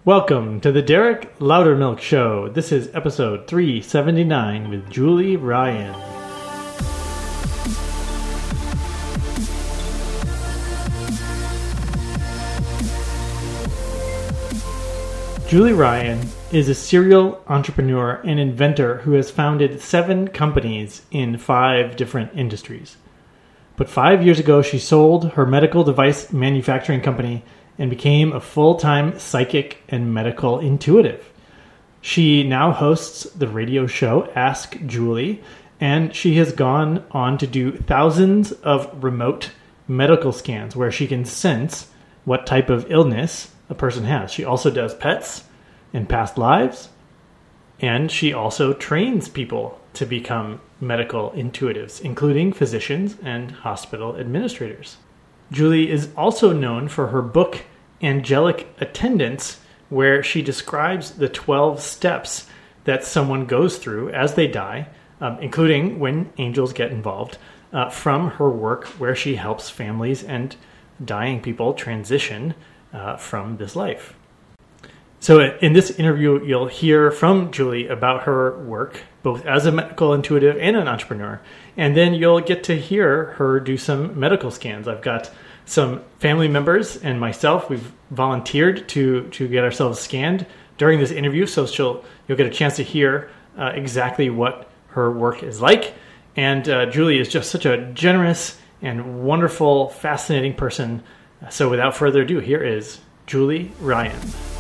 Welcome to the Derek Loudermilk Show. This is episode 379 with Julie Ryan. Julie Ryan is a serial entrepreneur and inventor who has founded 7 companies in 5 different industries. But 5 years ago, she sold her medical device manufacturing company and became a full-time psychic and medical intuitive. She now hosts the radio show Ask Julie, and she has gone on to do thousands of remote medical scans where she can sense what type of illness a person has. She also does pets and past lives, and she also trains people to become medical intuitives, including physicians and hospital administrators. Julie is also known for her book, Angelic Attendants, where she describes the 12 steps that someone goes through as they die, including when angels get involved, from her work where she helps families and dying people transition from this life. So in this interview, you'll hear from Julie about her work, both as a medical intuitive and an entrepreneur. And then you'll get to hear her do some medical scans. I've got some family members and myself. We've volunteered to get ourselves scanned during this interview. So you'll get a chance to hear exactly what her work is like. And Julie is just such a generous and wonderful, fascinating person. So without further ado, here is Julie Ryan.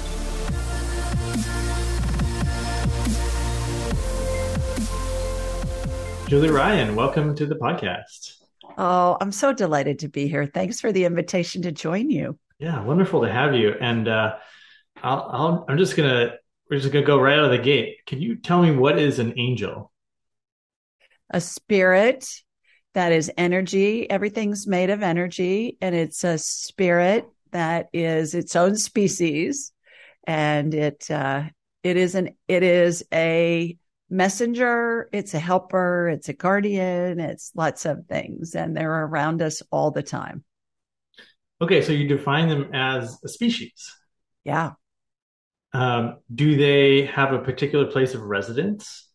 Julie Ryan, welcome to the podcast. Oh, I'm so delighted to be here. Thanks for the invitation to join you. Yeah, wonderful to have you. And we're just gonna go right out of the gate. Can you tell me what is an angel? A spirit that is energy. Everything's made of energy, and it's a spirit that is its own species, and it is a messenger, it's a helper, it's a guardian, it's lots of things, and they're around us all the time. Okay, so you define them as a species. Yeah. Do they have a particular place of residence?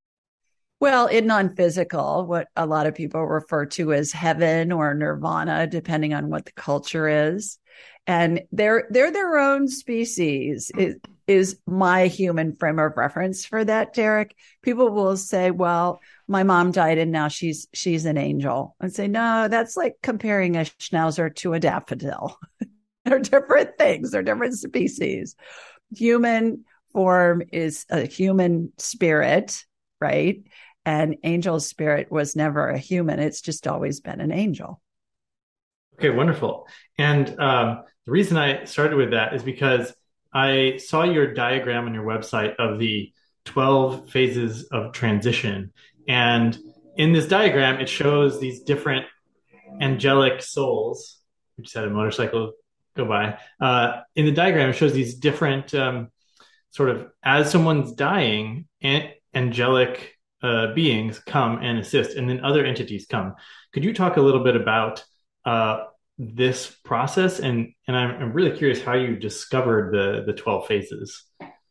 Well, in non-physical, what a lot of people refer to as heaven or nirvana, depending on what the culture is. And they're their own species is my human frame of reference for that, Derek. People will say, well, my mom died and now she's an angel. I'd say, no, that's like comparing a schnauzer to a daffodil. They're different things. They're different species. Human form is a human spirit, right? And angel spirit was never a human. It's just always been an angel. Okay, wonderful. And the reason I started with that is because I saw your diagram on your website of the 12 phases of transition. And in this diagram, it shows these different angelic souls. We just had a motorcycle go by. In the diagram, it shows these different sort of, as someone's dying, angelic beings come and assist, and then other entities come. Could you talk a little bit about this process? And I'm really curious how you discovered the 12 phases.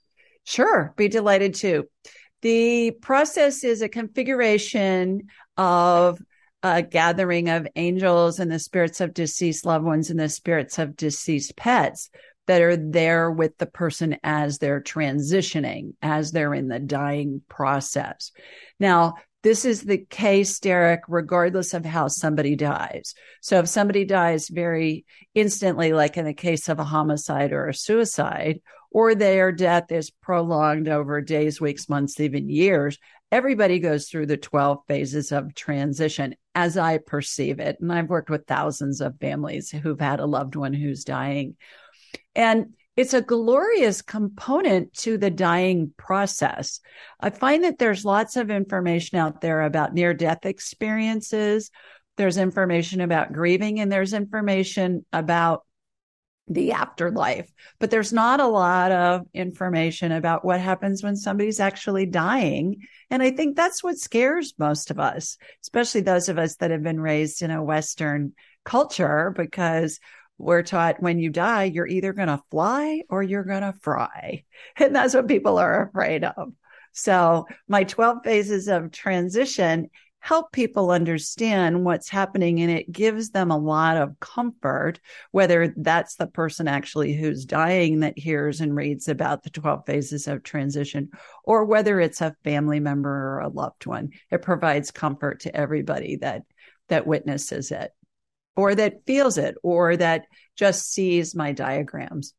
Sure, be delighted to. The process is a configuration of a gathering of angels and the spirits of deceased loved ones and the spirits of deceased pets that are there with the person as they're transitioning, as they're in the dying process. Now, this is the case, Derek, regardless of how somebody dies. So if somebody dies very instantly, like in the case of a homicide or a suicide, or their death is prolonged over days, weeks, months, even years, everybody goes through the 12 phases of transition as I perceive it. And I've worked with thousands of families who've had a loved one who's dying. And it's a glorious component to the dying process. I find that there's lots of information out there about near-death experiences. There's information about grieving, and there's information about the afterlife. But there's not a lot of information about what happens when somebody's actually dying. And I think that's what scares most of us, especially those of us that have been raised in a Western culture, because we're taught when you die, you're either going to fly or you're going to fry. And that's what people are afraid of. So my 12 phases of transition help people understand what's happening, and it gives them a lot of comfort, whether that's the person actually who's dying that hears and reads about the 12 phases of transition, or whether it's a family member or a loved one. It provides comfort to everybody that witnesses it, or that feels it, or that just sees my diagrams.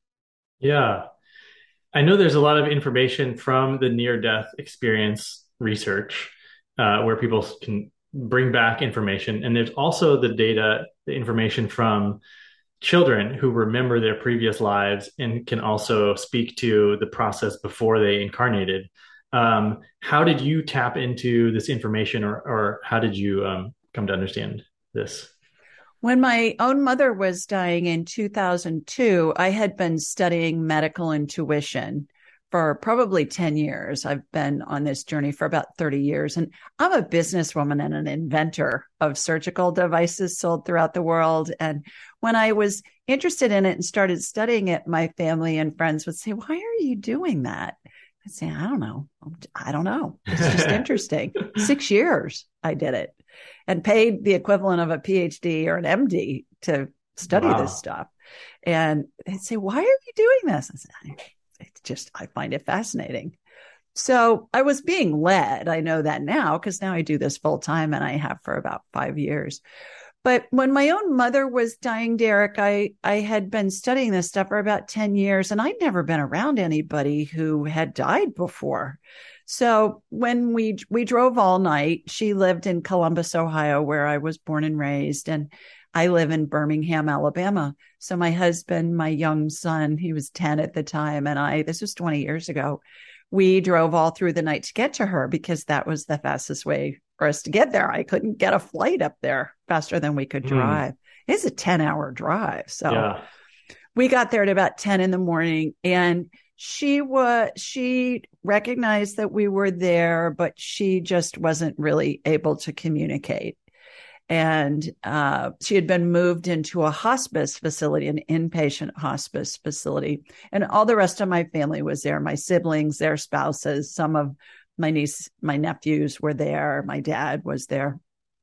Yeah. I know there's a lot of information from the near-death experience research where people can bring back information. And there's also the information from children who remember their previous lives and can also speak to the process before they incarnated. How did you tap into this information, or how did you come to understand this? When my own mother was dying in 2002, I had been studying medical intuition for probably 10 years. I've been on this journey for about 30 years. And I'm a businesswoman and an inventor of surgical devices sold throughout the world. And when I was interested in it and started studying it, my family and friends would say, "Why are you doing that?" I'd say, I don't know. It's just interesting. 6 years I did it and paid the equivalent of a PhD or an MD to study this stuff. And they'd say, "Why are you doing this?" I said, I find it fascinating. So I was being led. I know that now because now I do this full time, and I have for about 5 years. But when my own mother was dying, Derek, I had been studying this stuff for about 10 years, and I'd never been around anybody who had died before. So when we drove all night, she lived in Columbus, Ohio, where I was born and raised, and I live in Birmingham, Alabama. So my husband, my young son, he was 10 at the time, and this was 20 years ago, we drove all through the night to get to her because that was the fastest way for us to get there. I couldn't get a flight up there faster than we could drive. It's a 10-hour drive. So we got there at about 10 in the morning, and she recognized that we were there, but she just wasn't really able to communicate. And she had been moved into a hospice facility, an inpatient hospice facility. And all the rest of my family was there, my siblings, their spouses, some of my nephews were there. My dad was there.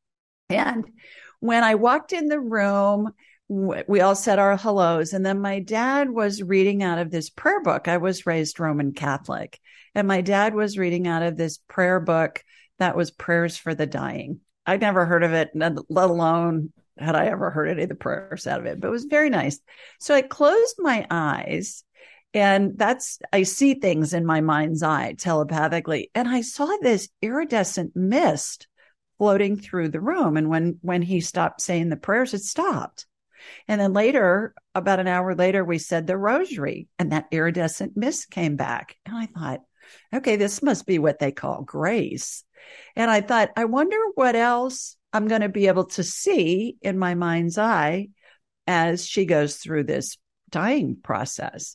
And when I walked in the room, we all said our hellos. And then my dad was reading out of this prayer book. I was raised Roman Catholic. And my dad was reading out of this prayer book that was Prayers for the Dying. I'd never heard of it, let alone had I ever heard any of the prayers out of it, but it was very nice. So I closed my eyes, and I see things in my mind's eye telepathically. And I saw this iridescent mist floating through the room. And when he stopped saying the prayers, it stopped. And then later, about an hour later, we said the rosary, and that iridescent mist came back. And I thought, okay, this must be what they call grace. And I thought, I wonder what else I'm going to be able to see in my mind's eye as she goes through this dying process.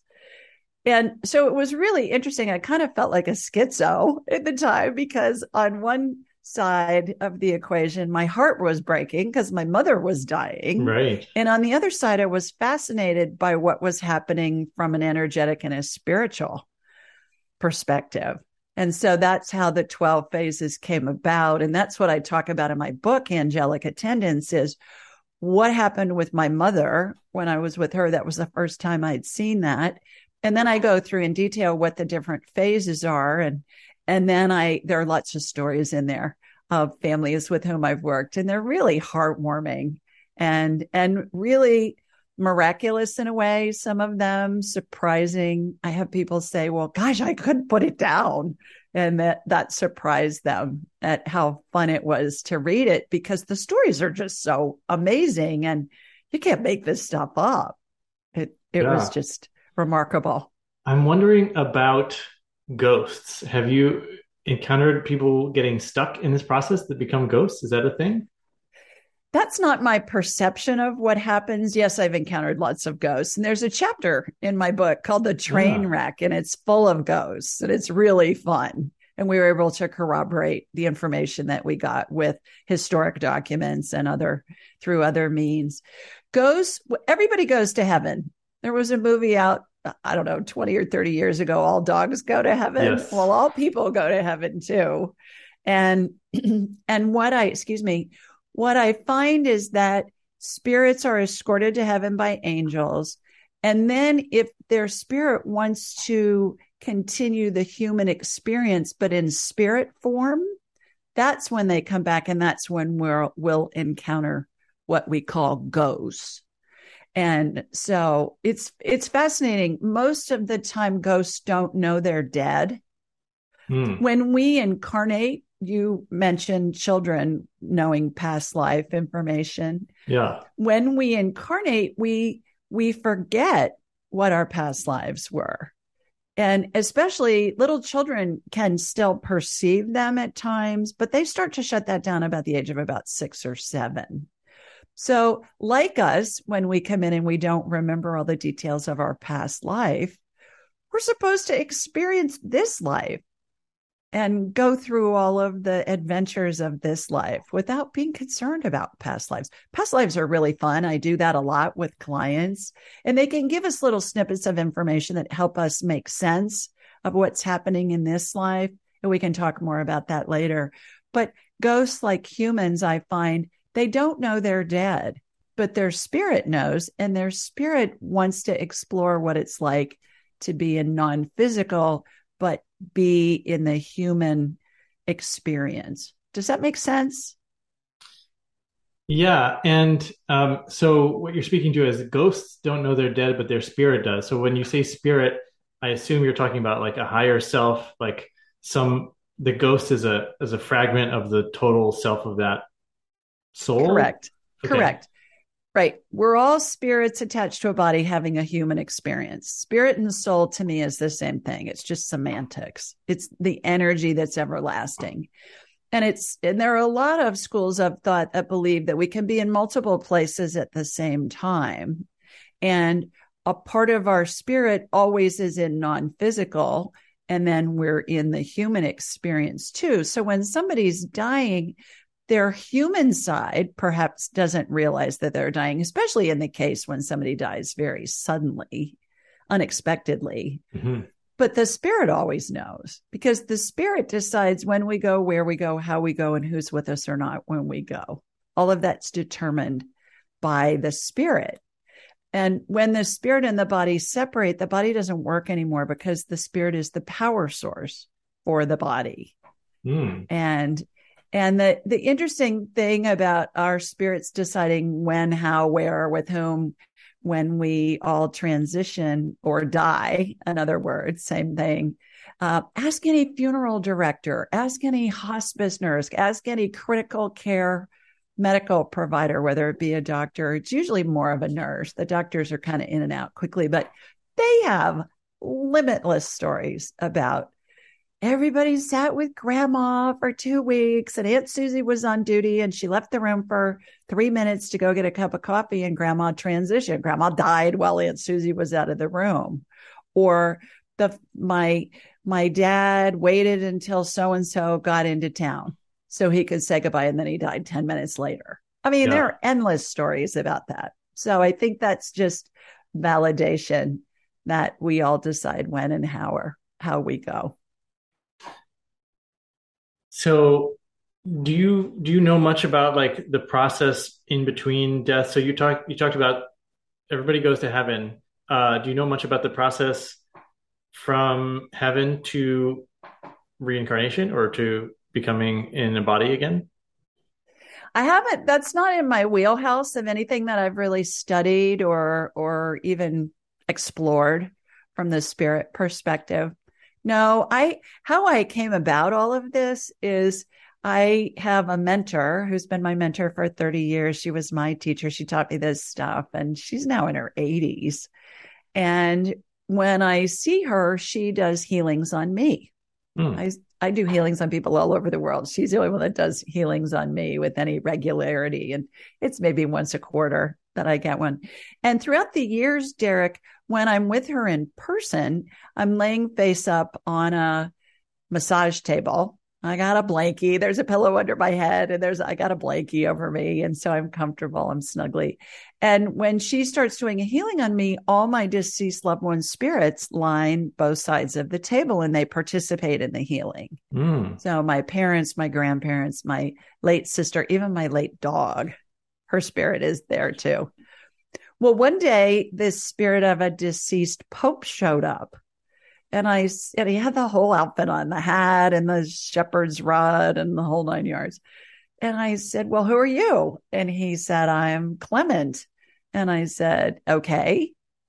And so it was really interesting. I kind of felt like a schizo at the time because on one side of the equation, my heart was breaking because my mother was dying. Right. And on the other side, I was fascinated by what was happening from an energetic and a spiritual perspective. And so that's how the 12 phases came about. And that's what I talk about in my book, Angelic Attendants, is what happened with my mother when I was with her. That was the first time I'd seen that. And then I go through in detail what the different phases are. And then there are lots of stories in there of families with whom I've worked, and they're really heartwarming and really miraculous in a way. Some of them surprising. I have people say, well, gosh, I couldn't put it down. And that surprised them at how fun it was to read it, because the stories are just so amazing and you can't make this stuff up. It was just remarkable. I'm wondering about ghosts. Have you encountered people getting stuck in this process that become ghosts? Is that a thing? That's not my perception of what happens. Yes, I've encountered lots of ghosts. And there's a chapter in my book called The Train Wreck, and it's full of ghosts, and it's really fun. And we were able to corroborate the information that we got with historic documents and through other means. Ghosts, everybody goes to heaven. There was a movie out, I don't know, 20 or 30 years ago, All Dogs Go to Heaven. Yes. Well, all people go to heaven too. And and what I find is that spirits are escorted to heaven by angels. And then if their spirit wants to continue the human experience, but in spirit form, that's when they come back, and that's when we'll encounter what we call ghosts. And so it's fascinating. Most of the time, ghosts don't know they're dead. When we incarnate, you mentioned children knowing past life information. Yeah. When we incarnate, we forget what our past lives were. And especially little children can still perceive them at times, but they start to shut that down about the age of about 6 or 7. So like us, when we come in and we don't remember all the details of our past life, we're supposed to experience this life and go through all of the adventures of this life without being concerned about past lives. Past lives are really fun. I do that a lot with clients, and they can give us little snippets of information that help us make sense of what's happening in this life. And we can talk more about that later. But ghosts, like humans, I find they don't know they're dead, but their spirit knows, and their spirit wants to explore what it's like to be in non-physical, but be in the human experience. Does that make sense? Yeah. And so what you're speaking to is ghosts don't know they're dead, but their spirit does. So when you say spirit, I assume you're talking about like a higher self, like the ghost is a fragment of the total self of that soul. Correct. Okay. Correct. Right. We're all spirits attached to a body having a human experience. Spirit and soul to me is the same thing. It's just semantics. It's the energy that's everlasting. And there are a lot of schools of thought that believe that we can be in multiple places at the same time. And a part of our spirit always is in non-physical, and then we're in the human experience too. So when somebody's dying, their human side perhaps doesn't realize that they're dying, especially in the case when somebody dies very suddenly, unexpectedly. Mm-hmm. But the spirit always knows, because the spirit decides when we go, where we go, how we go, and who's with us or not when we go. All of that's determined by the spirit. And when the spirit and the body separate, the body doesn't work anymore, because the spirit is the power source for the body. And the interesting thing about our spirits deciding when, how, where, with whom, when we all transition or die, in other words, same thing. Ask any funeral director, ask any hospice nurse, ask any critical care medical provider, whether it be a doctor. It's usually more of a nurse. The doctors are kind of in and out quickly, but they have limitless stories about everybody sat with grandma for 2 weeks, and Aunt Susie was on duty, and she left the room for 3 minutes to go get a cup of coffee, and grandma transitioned. Grandma died while Aunt Susie was out of the room. Or my dad waited until so-and-so got into town so he could say goodbye, and then he died 10 minutes later. I mean, there are endless stories about that. So I think that's just validation that we all decide when and how we go. So do you know much about like the process in between death? So you talked about everybody goes to heaven. Do you know much about the process from heaven to reincarnation, or to becoming in a body again? I haven't. That's not in my wheelhouse of anything that I've really studied or even explored from the spirit perspective. No, how I came about all of this is I have a mentor who's been my mentor for 30 years. She was my teacher. She taught me this stuff, and she's now in her 80s. And when I see her, she does healings on me. I do healings on people all over the world. She's the only one that does healings on me with any regularity. And it's maybe once a quarter that I get one. And throughout the years, Derek, when I'm with her in person, I'm laying face up on a massage table. I got a blankie. There's a pillow under my head and I got a blankie over me. And so I'm comfortable. I'm snuggly. And when she starts doing a healing on me, all my deceased loved ones' spirits line both sides of the table and they participate in the healing. So my parents, my grandparents, my late sister, even my late dog, her spirit is there too. Well, one day this spirit of a deceased pope showed up. And he had the whole outfit on, the hat and the shepherd's rod and the whole 9 yards. And I said, well, who are you? And he said, I'm Clement. And I said, okay.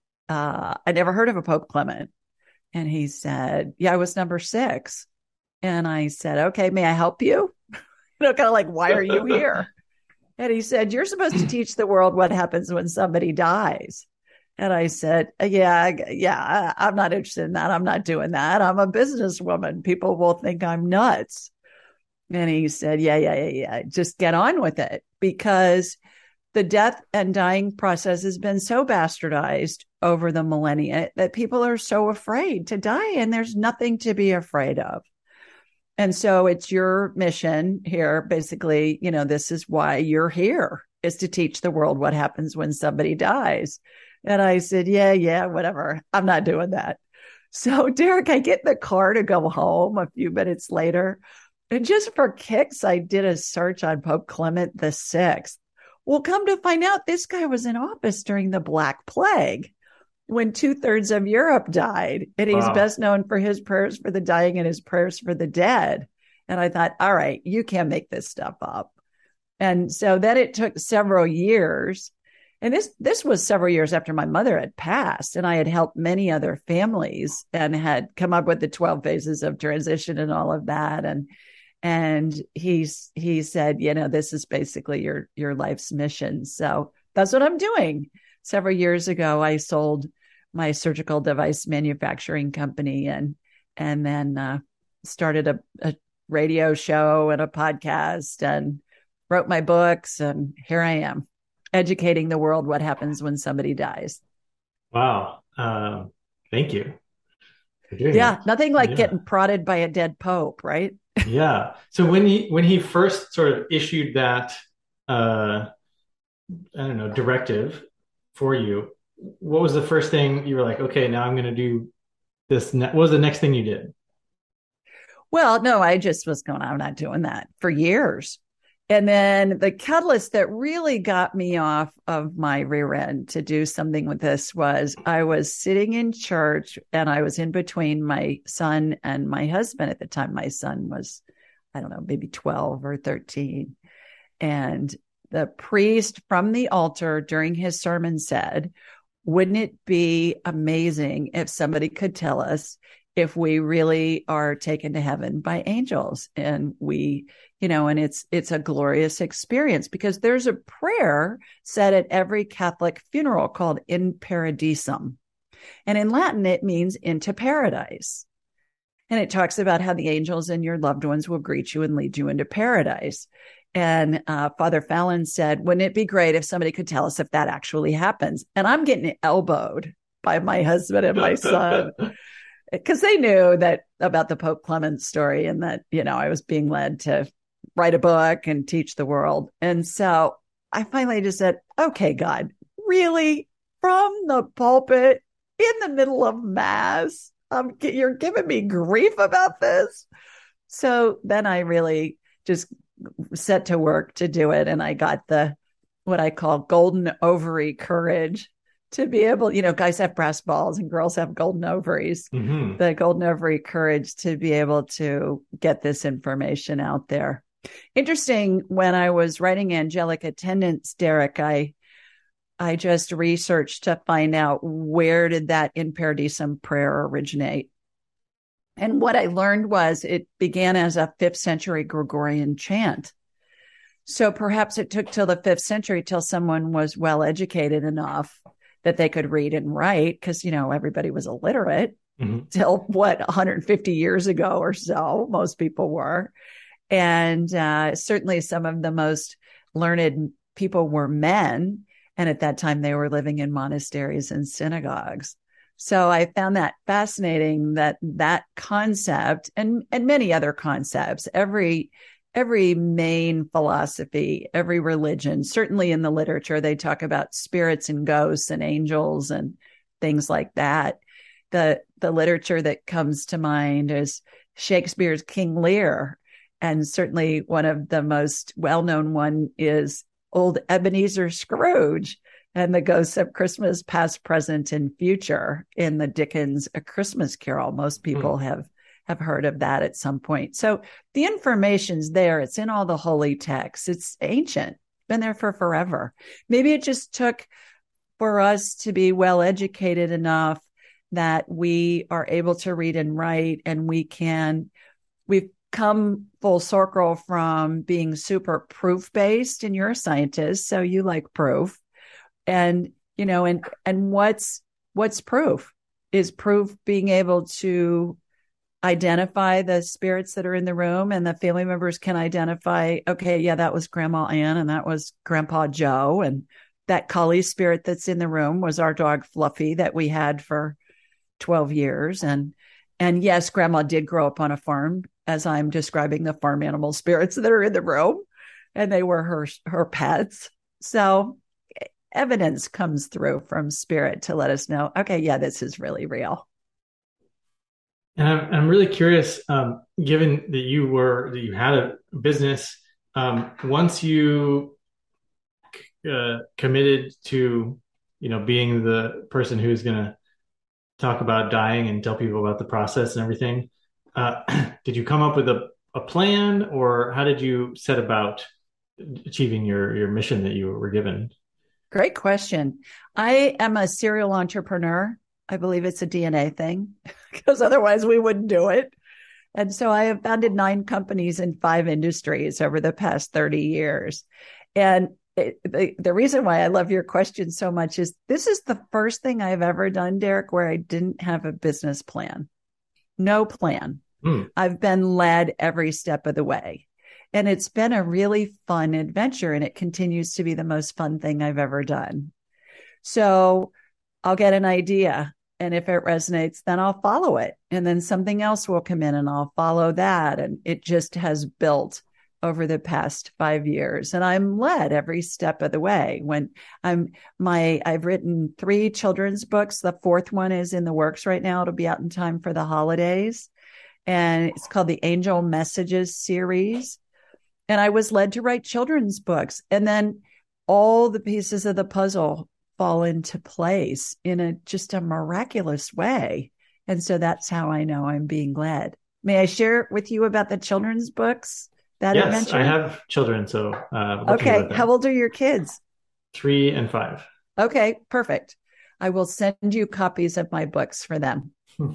I never heard of a Pope Clement. And he said, yeah, I was number 6. And I said, okay, may I help you? Kind of like, why are you here? And he said, you're supposed to teach the world what happens when somebody dies. And I said, yeah, I'm not interested in that. I'm not doing that. I'm a businesswoman. People will think I'm nuts. And he said, yeah. Just get on with it, because the death and dying process has been so bastardized over the millennia that people are so afraid to die, and there's nothing to be afraid of. And so it's your mission here. Basically, this is why you're here, is to teach the world what happens when somebody dies. And I said, yeah, whatever. I'm not doing that. So, Derek, I get in the car to go home a few minutes later. And just for kicks, I did a search on Pope Clement VI. Well, come to find out, this guy was in office during the Black Plague, when 2/3 of Europe died. And he's best known for his prayers for the dying and his prayers for the dead. And I thought, all right, you can't make this stuff up. And so then it took several years. And this was several years after my mother had passed, and I had helped many other families and had come up with the 12 phases of transition and all of that. And he said, this is basically your life's mission. So that's what I'm doing. Several years ago, I sold my surgical device manufacturing company and then started a radio show and a podcast and wrote my books. And here I am, educating the world what happens when somebody dies. Wow. Thank you for doing that. Nothing like getting prodded by a dead pope, right? Yeah. So when he first sort of issued that, directive for you, what was the first thing you were like, okay, now I'm going to do this? What was the next thing you did? Well, no, I just was going, I'm not doing that for years. And then the catalyst that really got me off of my rear end to do something with this was I was sitting in church and I was in between my son and my husband at the time. My son was, I don't know, maybe 12 or 13. And the priest from the altar during his sermon said, wouldn't it be amazing if somebody could tell us if we really are taken to heaven by angels? And we, and it's a glorious experience, because there's a prayer said at every Catholic funeral called In Paradisum. And in Latin, it means into paradise. And it talks about how the angels and your loved ones will greet you and lead you into paradise. And Father Fallon said, wouldn't it be great if somebody could tell us if that actually happens? And I'm getting elbowed by my husband and my son, because they knew that about the Pope Clement story, and that, I was being led to write a book and teach the world. And so I finally just said, okay, God, really? From the pulpit in the middle of Mass, you're giving me grief about this? So then I really just set to work to do it. And I got what I call golden ovary courage to be able, guys have brass balls and girls have golden ovaries, the golden ovary courage to be able to get this information out there. Interesting, when I was writing Angelic Attendants, Derek, I just researched to find out where did that In Paradisum prayer originate. And what I learned was it began as a 5th century Gregorian chant. So perhaps it took till the 5th century till someone was well educated enough that they could read and write, because, everybody was illiterate till 150 years ago or so, most people were. And certainly some of the most learned people were men. And at that time, they were living in monasteries and synagogues. So I found that fascinating, that concept and many other concepts, every main philosophy, every religion, certainly in the literature, they talk about spirits and ghosts and angels and things like that. The literature that comes to mind is Shakespeare's King Lear. And certainly one of the most well-known one is old Ebenezer Scrooge and the ghosts of Christmas past, present, and future in the Dickens A Christmas Carol. Most people have heard of that at some point. So the information's there. It's in all the holy texts. It's ancient, been there for forever. Maybe it just took for us to be well educated enough that we are able to read and write, and we've come full circle from being super proof based, and you're a scientist, so you like proof. And, and what's proof? Is proof being able to identify the spirits that are in the room, and the family members can identify, okay, yeah, that was Grandma Ann and that was Grandpa Joe. And that collie spirit that's in the room was our dog Fluffy that we had for 12 years. And yes, Grandma did grow up on a farm, as I'm describing the farm animal spirits that are in the room, and they were her pets. So evidence comes through from spirit to let us know, okay, yeah, this is really real. And I'm really curious, given that you had a business, once you committed to, being the person who's going to talk about dying and tell people about the process and everything, did you come up with a plan, or how did you set about achieving your mission that you were given? Great question. I am a serial entrepreneur. I believe it's a DNA thing because otherwise we wouldn't do it. And so I have founded 9 companies in 5 industries over the past 30 years. And the reason why I love your question so much is this is the first thing I've ever done, Derek, where I didn't have a business plan. No plan. I've been led every step of the way. And it's been a really fun adventure, and it continues to be the most fun thing I've ever done. So I'll get an idea, and if it resonates, then I'll follow it. And then something else will come in and I'll follow that. And it just has built over the past 5 years. And I'm led every step of the way. When I've written 3 children's books. The 4th one is in the works right now. It'll be out in time for the holidays. And it's called the Angel Messages series. And I was led to write children's books. And then all the pieces of the puzzle fall into place in just a miraculous way. And so that's how I know I'm being led. May I share with you about the children's books? Yes, adventure? I have children. So, okay. How old are your kids? 3 and 5. Okay, perfect. I will send you copies of my books for them.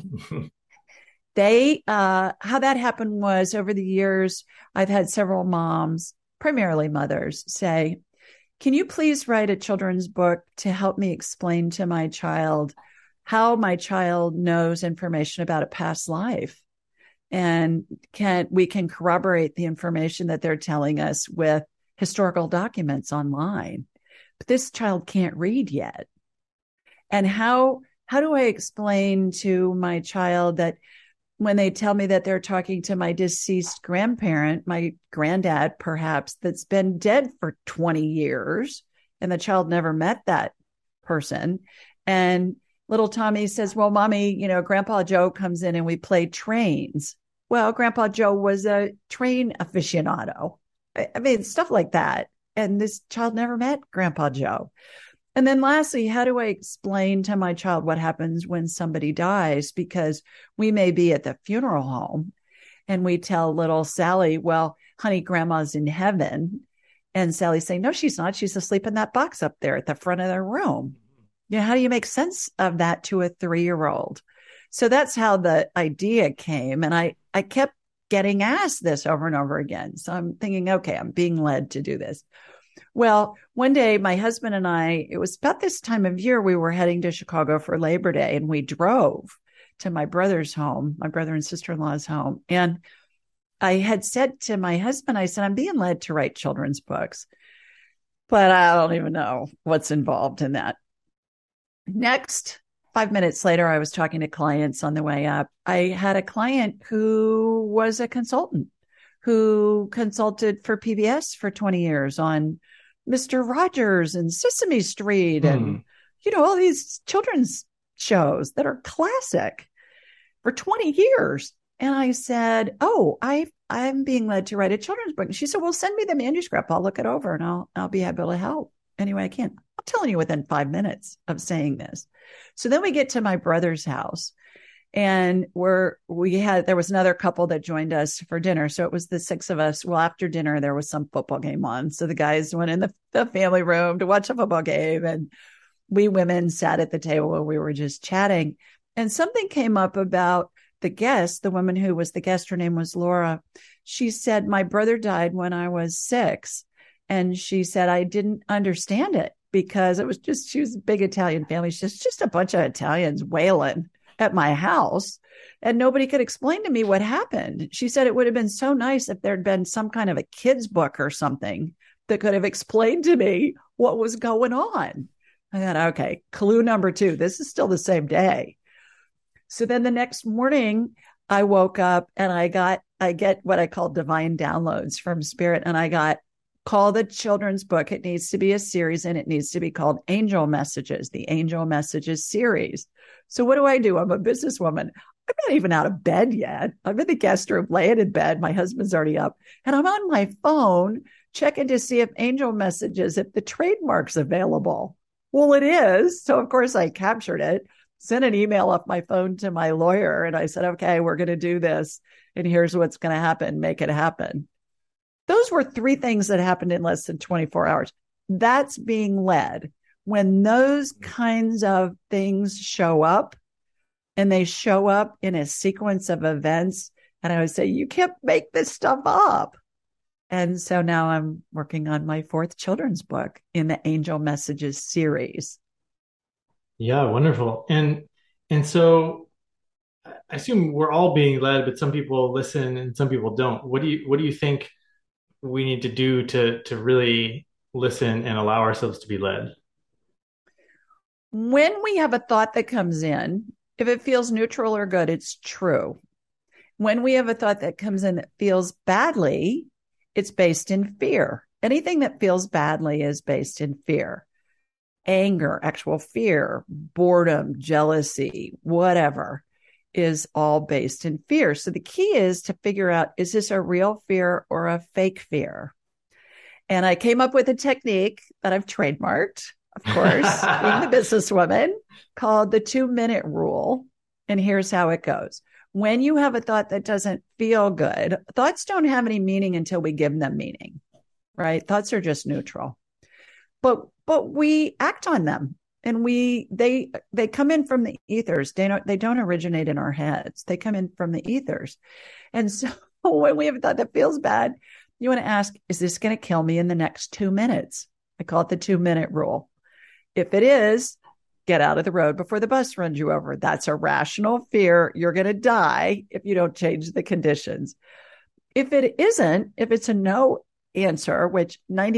How that happened was over the years, I've had several moms, primarily mothers, say, can you please write a children's book to help me explain to my child how my child knows information about a past life? And we can corroborate the information that they're telling us with historical documents online. But this child can't read yet. And how do I explain to my child that when they tell me that they're talking to my deceased grandparent, my granddad, perhaps, that's been dead for 20 years, and the child never met that person. And little Tommy says, well, Mommy, Grandpa Joe comes in and we play trains. Well, Grandpa Joe was a train aficionado. I mean, stuff like that. And this child never met Grandpa Joe. And then lastly, how do I explain to my child what happens when somebody dies? Because we may be at the funeral home and we tell little Sally, well, honey, Grandma's in heaven. And Sally's saying, no, she's not. She's asleep in that box up there at the front of the room. How do you make sense of that to a 3-year-old? So that's how the idea came. And I kept getting asked this over and over again. So I'm thinking, okay, I'm being led to do this. Well, one day my husband and I, it was about this time of year, we were heading to Chicago for Labor Day, and we drove to my brother's home, my brother and sister-in-law's home. And I had said to my husband, I said, I'm being led to write children's books, but I don't even know what's involved in that. Next 5 minutes later, I was talking to clients on the way up. I had a client who was a consultant who consulted for PBS for 20 years on Mr. Rogers and Sesame Street and, all these children's shows that are classic for 20 years. And I said, oh, I'm being led to write a children's book. And she said, well, send me the manuscript. I'll look it over and I'll be able to help any way I can. I'm telling you within 5 minutes of saying this. So then we get to my brother's house and there was another couple that joined us for dinner. So it was the six of us. Well, after dinner, there was some football game on. So the guys went in the family room to watch a football game. And we women sat at the table and we were just chatting. And something came up about the guest, the woman who was the guest, her name was Laura. She said, my brother died when I was 6. And she said, I didn't understand it because she was a big Italian family. She's just a bunch of Italians wailing at my house. And nobody could explain to me what happened. She said it would have been so nice if there'd been some kind of a kid's book or something that could have explained to me what was going on. I thought, okay, clue number 2. This is still the same day. So then the next morning I woke up and I get what I call divine downloads from spirit. And I got, call the children's book. It needs to be a series and it needs to be called Angel Messages, the Angel Messages series. So what do? I'm a businesswoman. I'm not even out of bed yet. I'm in the guest room laying in bed. My husband's already up and I'm on my phone checking to see if Angel Messages, if the trademark's available. Well, it is. So of course I captured it. Sent an email off my phone to my lawyer. And I said, okay, we're going to do this. And here's what's going to happen. Make it happen. Those were 3 things that happened in less than 24 hours. That's being led. When those kinds of things show up and they show up in a sequence of events, and I would say, you can't make this stuff up. And so now I'm working on my 4th children's book in the Angel Messages series. Yeah, wonderful. And so I assume we're all being led, but some people listen and some people don't. What do you think we need to do to really listen and allow ourselves to be led? When we have a thought that comes in, if it feels neutral or good, it's true. When we have a thought that comes in that feels badly, it's based in fear. Anything that feels badly is based in fear. Anger, actual fear, boredom, jealousy, whatever is all based in fear. So the key is to figure out, is this a real fear or a fake fear? And I came up with a technique that I've trademarked, of course, being the businesswoman, called the 2-minute rule. And here's how it goes. When you have a thought that doesn't feel good, thoughts don't have any meaning until we give them meaning, right? Thoughts are just neutral. But we act on them and they come in from the ethers. They don't originate in our heads. They come in from the ethers. And so when we have a thought that feels bad, you want to ask, is this going to kill me in the next 2 minutes? I call it the 2-minute rule. If it is, get out of the road before the bus runs you over. That's a rational fear. You're going to die if you don't change the conditions. If it isn't, if it's a no answer, which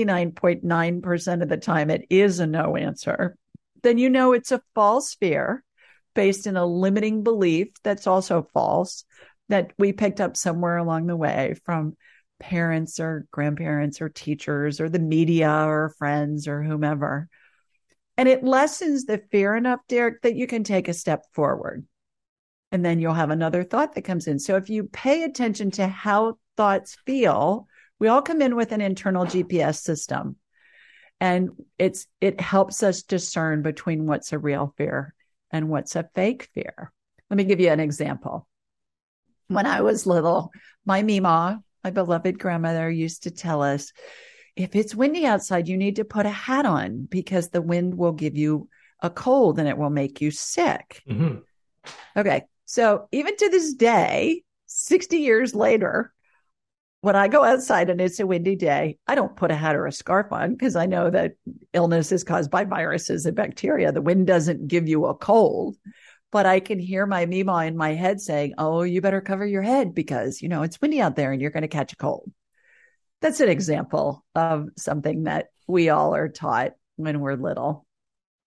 99.9% of the time it is a no answer, then you know it's a false fear based in a limiting belief that's also false that we picked up somewhere along the way from parents or grandparents or teachers or the media or friends or whomever. And it lessens the fear enough, Derek, that you can take a step forward. And then you'll have another thought that comes in. So if you pay attention to how thoughts feel, we all come in with an internal GPS system. And it helps us discern between what's a real fear and what's a fake fear. Let me give you an example. When I was little, my Mima, my beloved grandmother, used to tell us, if it's windy outside, you need to put a hat on because the wind will give you a cold and it will make you sick. Mm-hmm. Okay. So even to this day, 60 years later, when I go outside and it's a windy day, I don't put a hat or a scarf on because I know that illness is caused by viruses and bacteria. The wind doesn't give you a cold, but I can hear my Mima in my head saying, oh, you better cover your head because, it's windy out there and you're going to catch a cold. That's an example of something that we all are taught when we're little.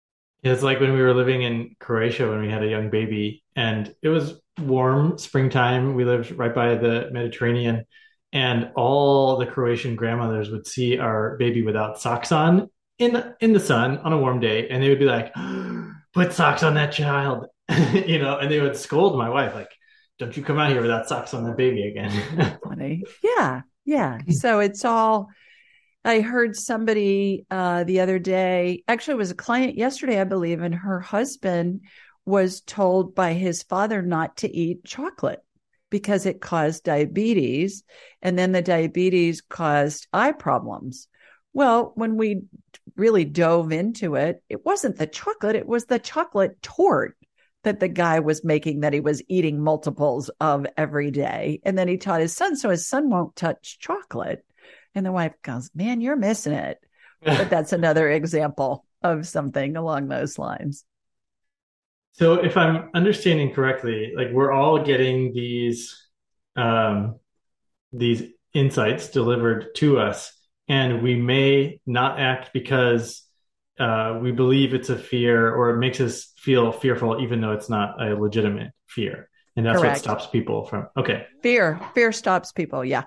It's like when we were living in Croatia when we had a young baby, and it was warm springtime. We lived right by the Mediterranean, and all the Croatian grandmothers would see our baby without socks on in the sun on a warm day, and they would be like, "Put socks on that child," and they would scold my wife like, "Don't you come out here without socks on the baby again." Funny. Yeah. Yeah. So it's all, I heard somebody the other day, actually, it was a client yesterday, I believe, and her husband was told by his father not to eat chocolate because it caused diabetes. And then the diabetes caused eye problems. Well, when we really dove into it, it wasn't the chocolate, it was the chocolate torte that the guy was making that he was eating multiples of every day. And then he taught his son, so his son won't touch chocolate. And the wife goes, man, you're missing it. But that's another example of something along those lines. So if I'm understanding correctly, like we're all getting um, these insights delivered to us, and we may not act because we believe it's a fear or it makes us feel fearful, even though it's not a legitimate fear. And that's what Correct. stops people from, okay. Fear stops people. Yeah.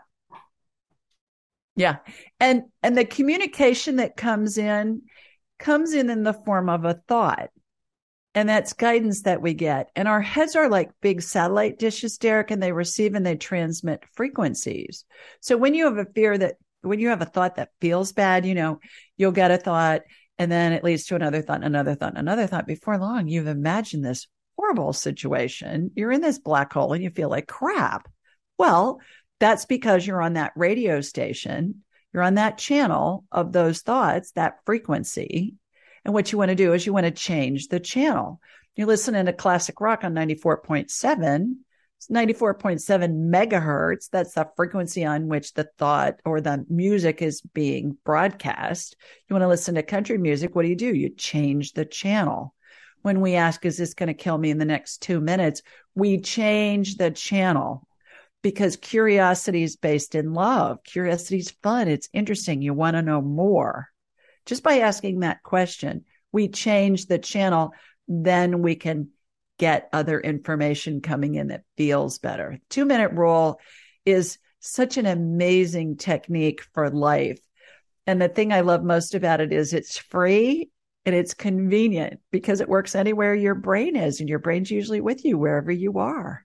Yeah. And the communication that comes in the form of a thought. And that's guidance that we get. And our heads are like big satellite dishes, Derek, and they receive and they transmit frequencies. So when you have when you have a thought that feels bad, you'll get a thought and then it leads to another thought, another thought, another thought. Before long, you've imagined this horrible situation. You're in this black hole and you feel like crap. Well, that's because you're on that radio station. You're on that channel of those thoughts, that frequency. And what you want to do is you want to change the channel. You're listening to classic rock on 94.7. It's 94.7 megahertz. That's the frequency on which the thought or the music is being broadcast. You want to listen to country music. What do? You change the channel. When we ask, is this going to kill me in the next 2 minutes? We change the channel because curiosity is based in love. Curiosity is fun. It's interesting. You want to know more. Just by asking that question, we change the channel, then we can get other information coming in that feels better. 2-minute rule is such an amazing technique for life. And the thing I love most about it is it's free and it's convenient because it works anywhere your brain is, and your brain's usually with you wherever you are.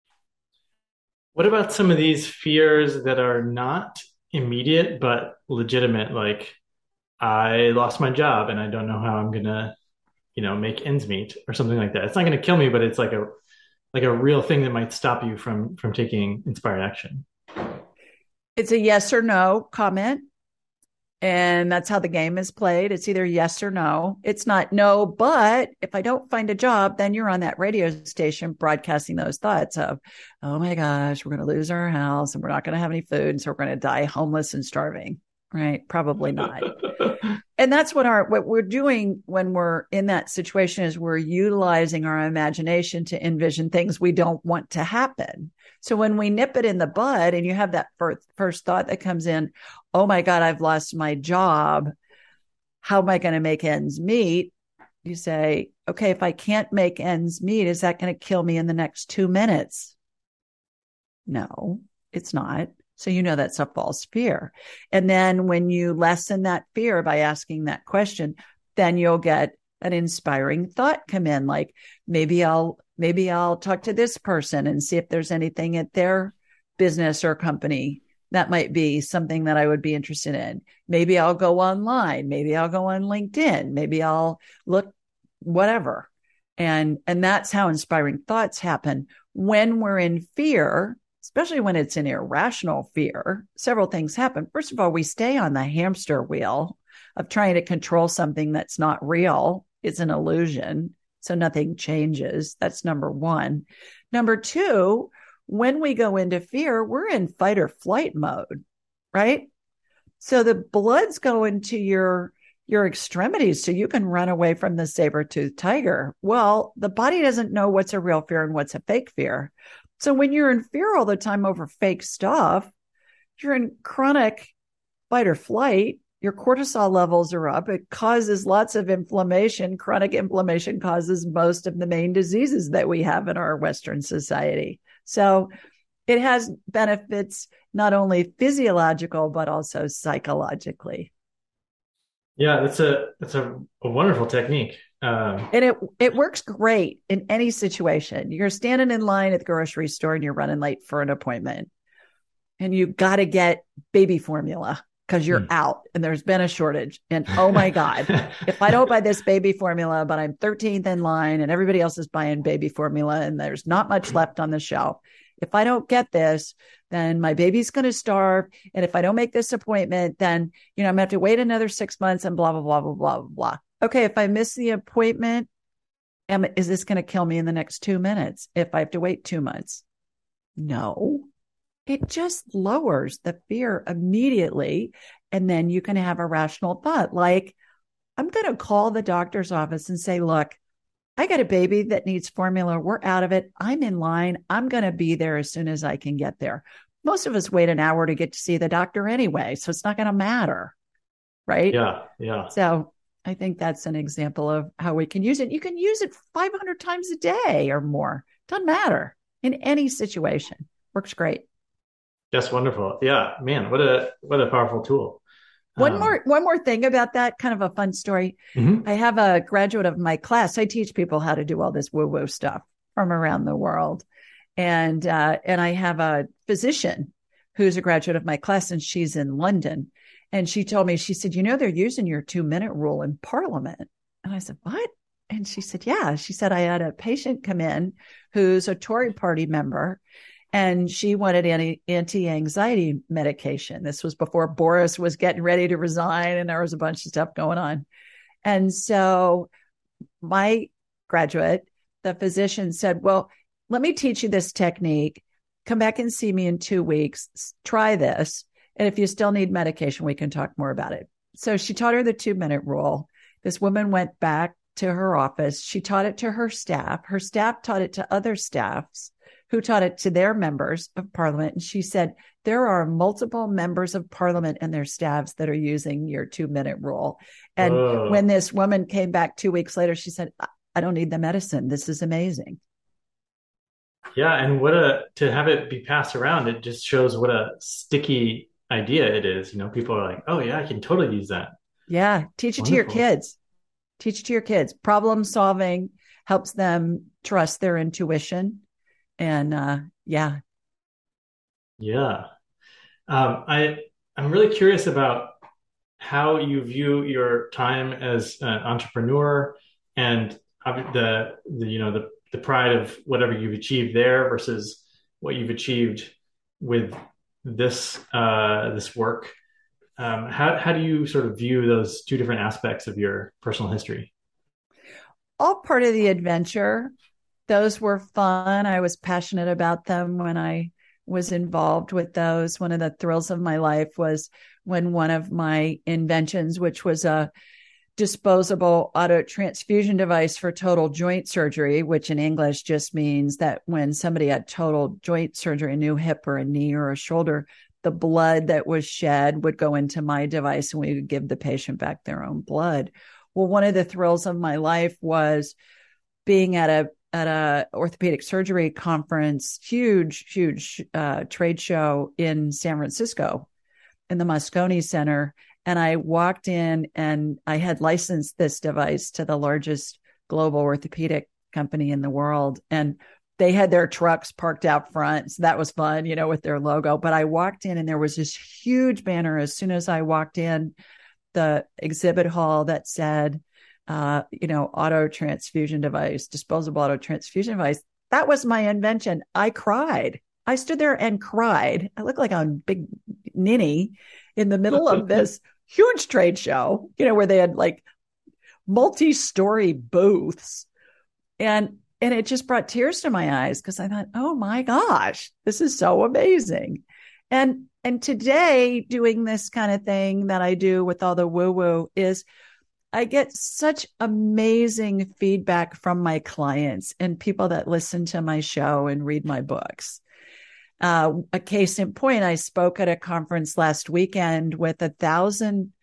What about some of these fears that are not immediate but legitimate? Like, I lost my job and I don't know how I'm gonna, make ends meet or something like that. It's not gonna kill me, but it's like a real thing that might stop you from taking inspired action. It's a yes or no comment. And that's how the game is played. It's either yes or no. It's not no, but if I don't find a job, then you're on that radio station broadcasting those thoughts of, oh my gosh, we're going to lose our house and we're not going to have any food. And so we're going to die homeless and starving. Right? Probably not. And that's what we're doing when we're in that situation is we're utilizing our imagination to envision things we don't want to happen. So when we nip it in the bud and you have that first thought that comes in, oh my God, I've lost my job. How am I going to make ends meet? You say, okay, if I can't make ends meet, is that going to kill me in the next 2 minutes? No, it's not. So that's a false fear. And then when you lessen that fear by asking that question, then you'll get an inspiring thought come in. Like maybe I'll talk to this person and see if there's anything at their business or company that might be something that I would be interested in. Maybe I'll go online. Maybe I'll go on LinkedIn. Maybe I'll look whatever. And that's how inspiring thoughts happen. When we're in fear, especially when it's an irrational fear, several things happen. First of all, we stay on the hamster wheel of trying to control something that's not real. It's an illusion. So nothing changes. That's number one. Number two, when we go into fear, we're in fight or flight mode, right? So the blood's going to your extremities so you can run away from the saber-toothed tiger. Well, the body doesn't know what's a real fear and what's a fake fear. So when you're in fear all the time over fake stuff, you're in chronic fight or flight. your cortisol levels are up. It causes lots of inflammation. Chronic inflammation causes most of the main diseases that we have in our Western society. So it has benefits, not only physiological, but also psychologically. Yeah, that's a wonderful technique. And it works great in any situation. You're standing in line at the grocery store and you're running late for an appointment, and you got to get baby formula because you're out and there's been a shortage. And oh my God, if I don't buy this baby formula, but I'm 13th in line and everybody else is buying baby formula and there's not much left on the shelf. If I don't get this, then my baby's going to starve. And if I don't make this appointment, then, I'm going to have to wait another 6 months and blah, blah, blah, blah, blah, blah. Okay. If I miss the appointment, is this going to kill me in the next 2 minutes if I have to wait 2 months? No. It just lowers the fear immediately. And then you can have a rational thought like, I'm going to call the doctor's office and say, look, I got a baby that needs formula. We're out of it. I'm in line. I'm going to be there as soon as I can get there. Most of us wait an hour to get to see the doctor anyway, so it's not going to matter. Right? Yeah. Yeah. So I think that's an example of how we can use it. You can use it 500 times a day or more. Doesn't matter in any situation. Works great. That's wonderful. Yeah, man, what a powerful tool. One more thing about that, kind of a fun story. I have a graduate of my class. I teach people how to do all this woo-woo stuff from around the world. And I have a physician who's a graduate of my class, and she's in London. And she told me, she said, they're using your 2-minute rule in Parliament. And I said, what? And she said, yeah. She said, I had a patient come in who's a Tory party member, and she wanted anti-anxiety medication. This was before Boris was getting ready to resign, and there was a bunch of stuff going on. And so my graduate, the physician, said, well, let me teach you this technique. Come back and see me in 2 weeks. Try this. And if you still need medication, we can talk more about it. So she taught her the 2-minute rule. This woman went back to her office. She taught it to her staff. Her staff taught it to other staffs, who taught it to their members of Parliament. And she said, there are multiple members of Parliament and their staffs that are using your 2-minute rule. And when this woman came back 2 weeks later, she said, I don't need the medicine. This is amazing. Yeah. And to have it be passed around, it just shows what a sticky idea it is. People are like, oh yeah, I can totally use that. Yeah. Teach it to your kids. Teach it to your kids. Problem solving helps them trust their intuition. And yeah. I'm really curious about how you view your time as an entrepreneur and the pride of whatever you've achieved there versus what you've achieved with this work. How do you sort of view those two different aspects of your personal history? All part of the adventure. Those were fun. I was passionate about them when I was involved with those. One of the thrills of my life was when one of my inventions, which was a disposable auto transfusion device for total joint surgery, which in English just means that when somebody had total joint surgery, a new hip or a knee or a shoulder, the blood that was shed would go into my device and we would give the patient back their own blood. Well, one of the thrills of my life was being at a orthopedic surgery conference, huge trade show in San Francisco in the Moscone Center. And I walked in and I had licensed this device to the largest global orthopedic company in the world. And they had their trucks parked out front. So that was fun, with their logo. But I walked in and there was this huge banner as soon as I walked in the exhibit hall that said, auto transfusion device, disposable auto transfusion device. That was my invention. I cried. I stood there and cried. I looked like a big ninny in the middle of this huge trade show, where they had like multi-story booths. And it just brought tears to my eyes because I thought, oh my gosh, this is so amazing. And today doing this kind of thing that I do with all the woo-woo is I get such amazing feedback from my clients and people that listen to my show and read my books. A case in point, I spoke at a conference last weekend with 1,000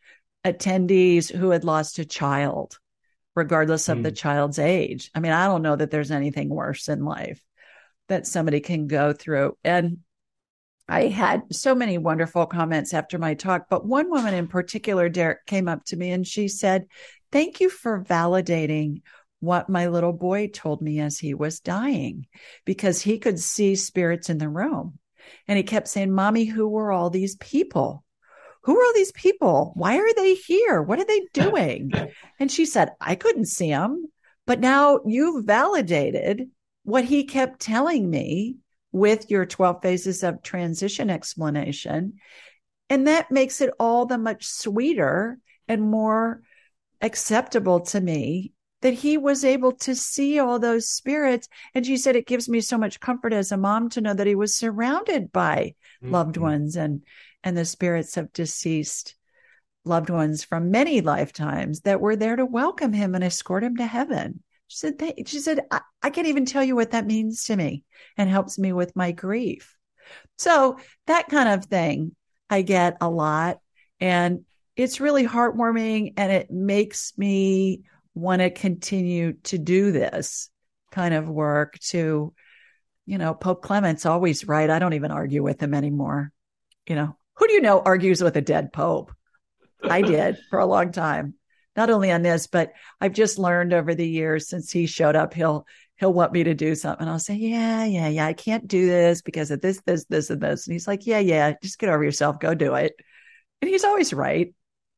attendees who had lost a child, regardless of the child's age. I mean, I don't know that there's anything worse in life that somebody can go through. And I had so many wonderful comments after my talk, but one woman in particular, Derek, came up to me and she said, "Thank you for validating what my little boy told me as he was dying, because he could see spirits in the room." And he kept saying, "Mommy, who were all these people? Who are all these people? Why are they here? What are they doing?" And she said, "I couldn't see them, but now you've validated what he kept telling me with your 12 phases of transition explanation. And that makes it all the much sweeter and more acceptable to me that he was able to see all those spirits." And she said, "It gives me so much comfort as a mom to know that he was surrounded by loved ones and the spirits of deceased loved ones from many lifetimes that were there to welcome him and escort him to heaven." She said, I can't even tell you what that means to me and helps me with my grief. So that kind of thing I get a lot, and it's really heartwarming, and it makes me want to continue to do this kind of work to, Pope Clement's always right. I don't even argue with him anymore. Who do you know argues with a dead Pope? I did for a long time. Not only on this, but I've just learned over the years since he showed up, he'll want me to do something. I'll say, yeah, I can't do this because of this, and this. And he's like, yeah, just get over yourself, go do it. And he's always right.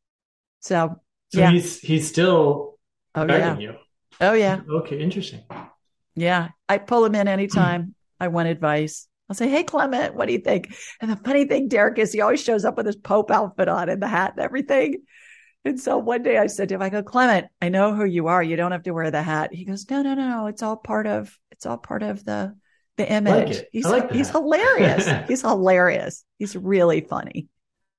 So yeah. he's still guiding you. Oh yeah. Okay, interesting. Yeah, I pull him in anytime I want advice. I'll say, "Hey, Clement, what do you think?" And the funny thing, Derek, is he always shows up with his Pope outfit on and the hat and everything. And so one day I said to him, I go, "Clement, I know who you are. You don't have to wear the hat." He goes, No. It's all part of the image. He's hilarious. He's hilarious. He's really funny.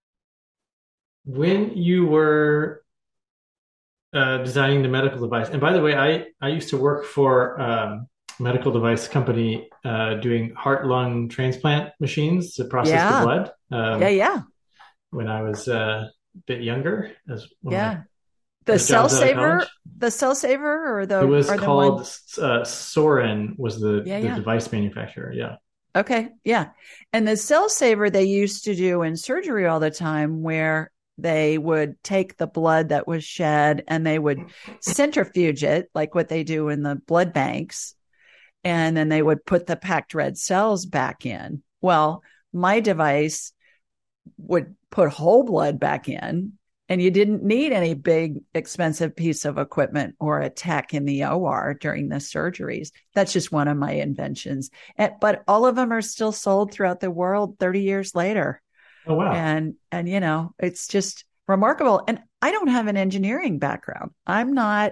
When you were designing the medical device, and by the way, I used to work for a medical device company doing heart-lung transplant machines to process the blood. When I was bit younger, as the Cell Saver, or the it was called Soren was the device manufacturer. Okay, and the Cell Saver they used to do in surgery all the time, where they would take the blood that was shed and they would centrifuge it like what they do in the blood banks, and then they would put the packed red cells back in. Well, my device would put whole blood back in, and you didn't need any big expensive piece of equipment or a tech in the OR during the surgeries. That's just one of my inventions. But all of them are still sold throughout the world 30 years later. Oh, wow. And it's just remarkable. And I don't have an engineering background. I'm a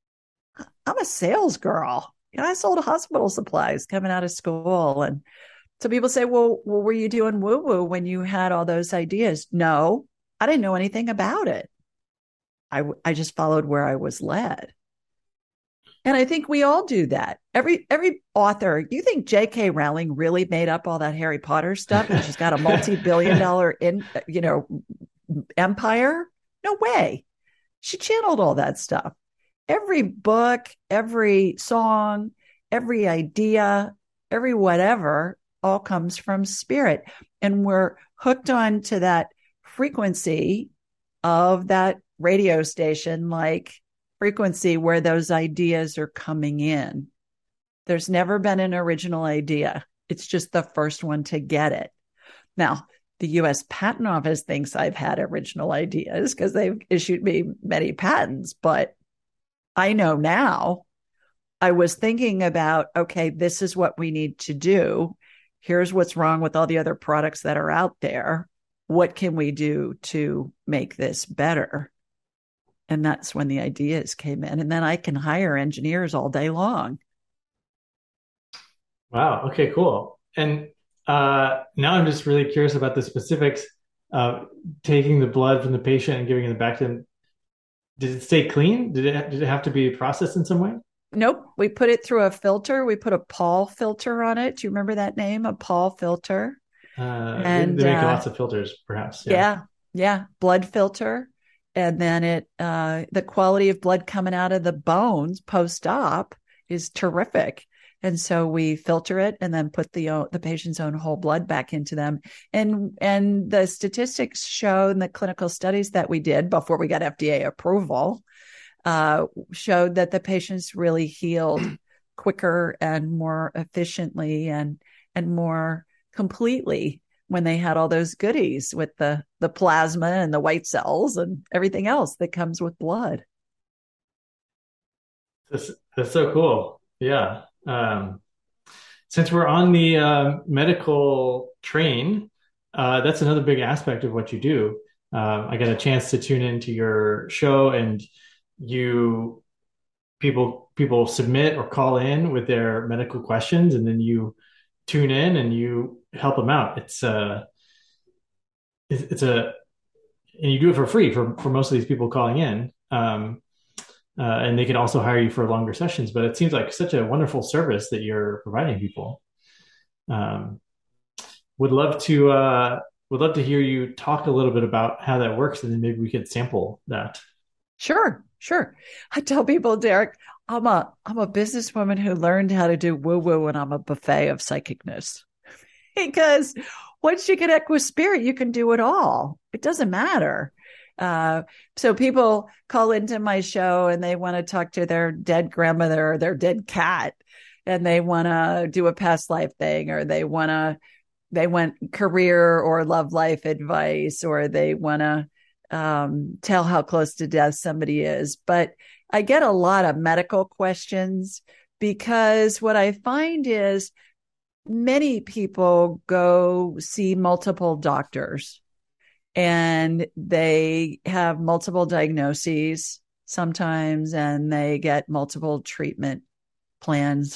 sales girl. I sold hospital supplies coming out of school. And so people say, well, were you doing woo-woo when you had all those ideas? No, I didn't know anything about it. I just followed where I was led. And I think we all do that. Every author, you think J.K. Rowling really made up all that Harry Potter stuff and she's got a multi-billion-dollar empire? No way. She channeled all that stuff. Every book, every song, every idea, every whatever all comes from spirit. And we're hooked on to that frequency of that radio station, like frequency where those ideas are coming in. There's never been an original idea. It's just the first one to get it. Now, the U.S. Patent Office thinks I've had original ideas because they've issued me many patents, but I know now. I was thinking about, okay, this is what we need to do. Here's what's wrong with all the other products that are out there. What can we do to make this better? And that's when the ideas came in. And then I can hire engineers all day long. Wow. Okay, cool. And now I'm just really curious about the specifics of taking the blood from the patient and giving it back to them. Did it stay clean? Did it have to be processed in some way? Nope. We put it through a filter. We put a Paul filter on it. Do you remember that name? A Paul filter. And they make lots of filters, perhaps. Yeah. Blood filter. And then the quality of blood coming out of the bones post-op is terrific. And so we filter it and then put the patient's own whole blood back into them. And the statistics show in the clinical studies that we did before we got FDA approval, showed that the patients really healed quicker and more efficiently and more completely when they had all those goodies with the plasma and the white cells and everything else that comes with blood. That's so cool. Yeah. Since we're on the medical train, that's another big aspect of what you do. I got a chance to tune into your show, and people submit or call in with their medical questions, and then you tune in and you help them out. And you do it for free for most of these people calling in. And they can also hire you for longer sessions, but it seems like such a wonderful service that you're providing people. Um, would love to hear you talk a little bit about how that works, and then maybe we could sample that. Sure. I tell people, Derek, I'm a businesswoman who learned how to do woo-woo, and I'm a buffet of psychicness. Because once you connect with spirit, you can do it all. It doesn't matter. So people call into my show and they want to talk to their dead grandmother or their dead cat, and they want to do a past life thing, or they want career or love life advice, or they want to tell how close to death somebody is. But I get a lot of medical questions, because what I find is many people go see multiple doctors and they have multiple diagnoses sometimes, and they get multiple treatment plans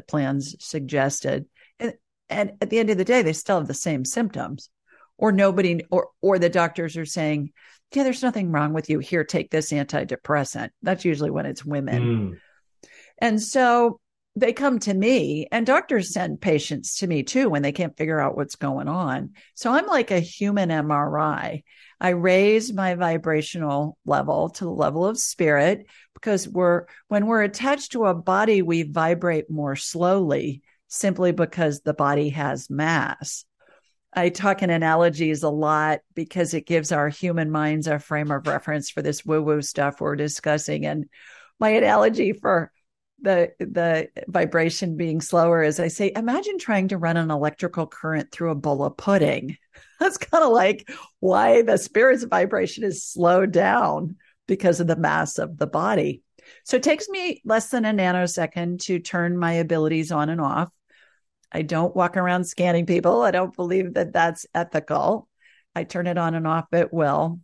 suggested. And at the end of the day, they still have the same symptoms, or the doctors are saying, yeah, there's nothing wrong with you. Here, take this antidepressant. That's usually when it's women. And so they come to me, and doctors send patients to me too when they can't figure out what's going on. So I'm like a human MRI. I raise my vibrational level to the level of spirit, because when we're attached to a body, we vibrate more slowly, simply because the body has mass. I talk in analogies a lot because it gives our human minds a frame of reference for this woo-woo stuff we're discussing. And my analogy for the vibration being slower is, I say, imagine trying to run an electrical current through a bowl of pudding. That's kind of like why the spirit's vibration is slowed down, because of the mass of the body. So it takes me less than a nanosecond to turn my abilities on and off. I don't walk around scanning people. I don't believe that that's ethical. I turn it on and off at will.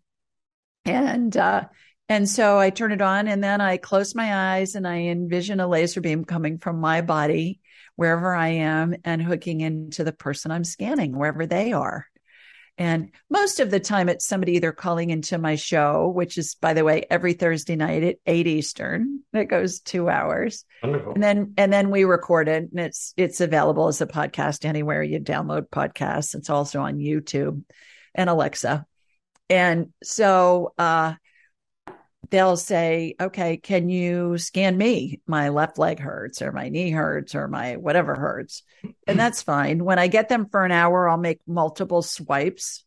And so I turn it on, and then I close my eyes and I envision a laser beam coming from my body, wherever I am, and hooking into the person I'm scanning, wherever they are. And most of the time it's somebody either calling into my show, which is, by the way, every Thursday night at 8 Eastern. That goes 2 hours. Wonderful. And then we record it, and it's available as a podcast anywhere you download podcasts. It's also on YouTube and Alexa. And so they'll say, okay, can you scan me? My left leg hurts, or my knee hurts, or my whatever hurts. And that's fine. When I get them for an hour, I'll make multiple swipes.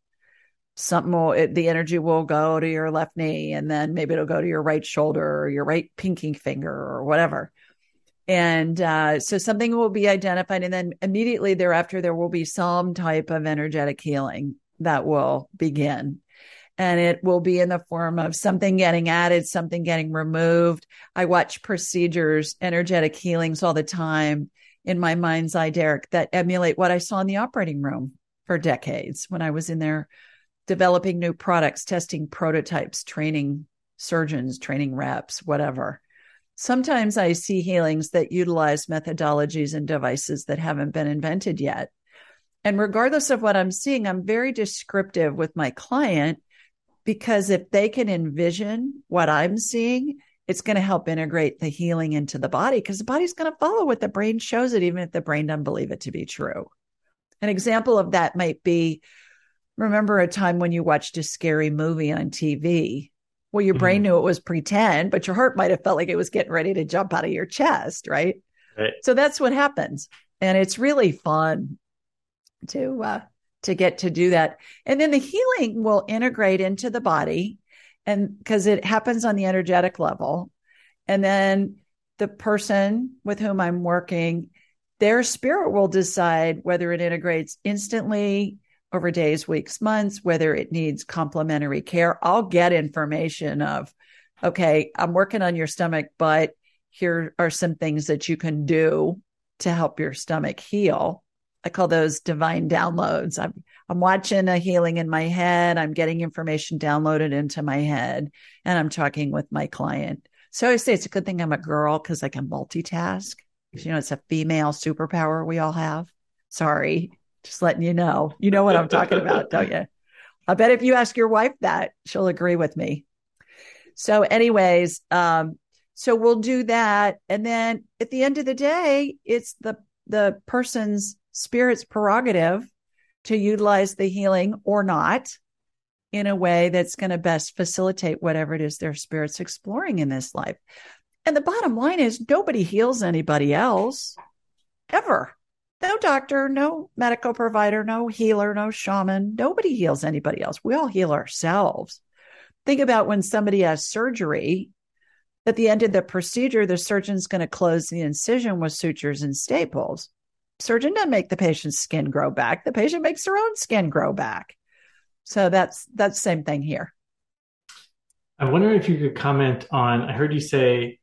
The energy will go to your left knee, and then maybe it'll go to your right shoulder or your right pinky finger or whatever. And so something will be identified, and then immediately thereafter, there will be some type of energetic healing that will begin. And it will be in the form of something getting added, something getting removed. I watch procedures, energetic healings all the time in my mind's eye, Derek, that emulate what I saw in the operating room for decades when I was in there developing new products, testing prototypes, training surgeons, training reps, whatever. Sometimes I see healings that utilize methodologies and devices that haven't been invented yet. And regardless of what I'm seeing, I'm very descriptive with my client, because if they can envision what I'm seeing, it's going to help integrate the healing into the body, because the body's going to follow what the brain shows it, even if the brain doesn't believe it to be true. An example of that might be, remember a time when you watched a scary movie on TV Well, your brain Mhm. knew it was pretend, but your heart might have felt like it was getting ready to jump out of your chest, right? Right. So that's what happens. And it's really fun to get to do that. And then the healing will integrate into the body, and because it happens on the energetic level. And then the person with whom I'm working, their spirit will decide whether it integrates instantly over days, weeks, months, whether it needs complementary care. I'll get information of, okay, I'm working on your stomach, but here are some things that you can do to help your stomach heal. I call those divine downloads. I'm watching a healing in my head. I'm getting information downloaded into my head, and I'm talking with my client. So I say it's a good thing I'm a girl because I can multitask. It's a female superpower we all have. Sorry, just letting you know. You know what I'm talking about, don't you? I bet if you ask your wife that, she'll agree with me. So, anyways, so we'll do that, and then at the end of the day, it's the person's spirit's prerogative to utilize the healing or not in a way that's going to best facilitate whatever it is their spirit's exploring in this life. And the bottom line is nobody heals anybody else ever. No doctor, no medical provider, no healer, no shaman. Nobody heals anybody else. We all heal ourselves. Think about when somebody has surgery. At the end of the procedure, the surgeon's going to close the incision with sutures and staples. Surgeon doesn't make the patient's skin grow back. The patient makes their own skin grow back. So that's the same thing here. I wonder if you could comment on, I heard you say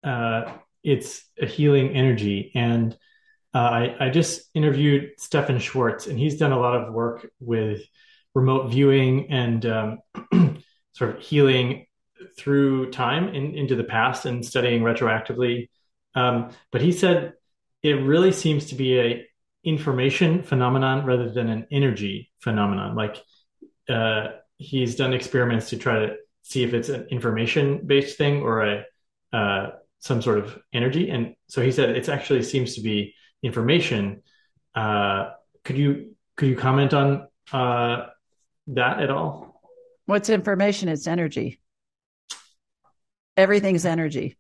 it's a healing energy. And I just interviewed Stefan Schwartz, and he's done a lot of work with remote viewing and sort of healing through time into the past and studying retroactively. But he said it really seems to be a information phenomenon rather than an energy phenomenon. Like he's done experiments to try to see if it's an information based thing or a some sort of energy. And so he said it actually seems to be information. Could you comment on that at all? What's information? It's energy. Everything's energy.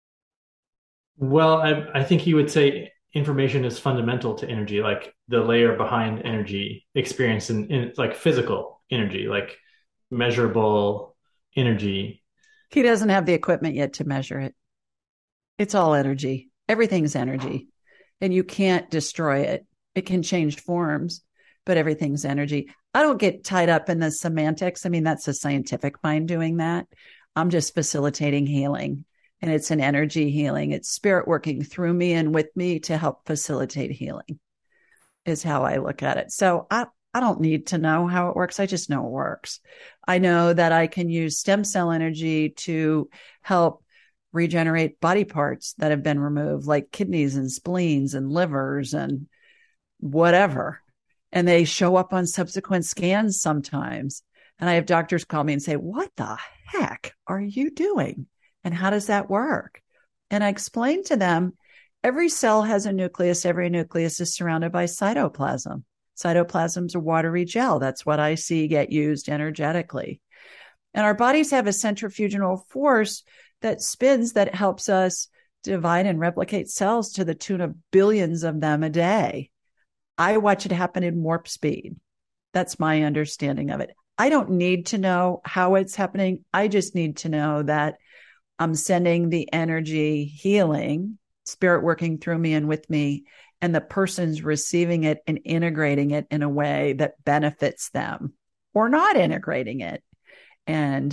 Well, I think he would say information is fundamental to energy, like the layer behind energy experience in like physical energy, like measurable energy. He doesn't have the equipment yet to measure it. It's all energy. Everything's energy. And you can't destroy it. It can change forms, but everything's energy. I don't get tied up in the semantics. I mean, that's the scientific mind doing that. I'm just facilitating healing. And it's an energy healing. It's spirit working through me and with me to help facilitate healing is how I look at it. So I don't need to know how it works. I just know it works. I know that I can use stem cell energy to help regenerate body parts that have been removed, like kidneys and spleens and livers and whatever. And they show up on subsequent scans sometimes. And I have doctors call me and say, what the heck are you doing? And how does that work? And I explain to them, every cell has a nucleus. Every nucleus is surrounded by cytoplasm. Cytoplasm's a watery gel. That's what I see get used energetically. And our bodies have a centrifugal force that spins that helps us divide and replicate cells to the tune of billions of them a day. I watch it happen in warp speed. That's my understanding of it. I don't need to know how it's happening. I just need to know that I'm sending the energy healing, spirit working through me and with me, and the person's receiving it and integrating it in a way that benefits them or not integrating it. And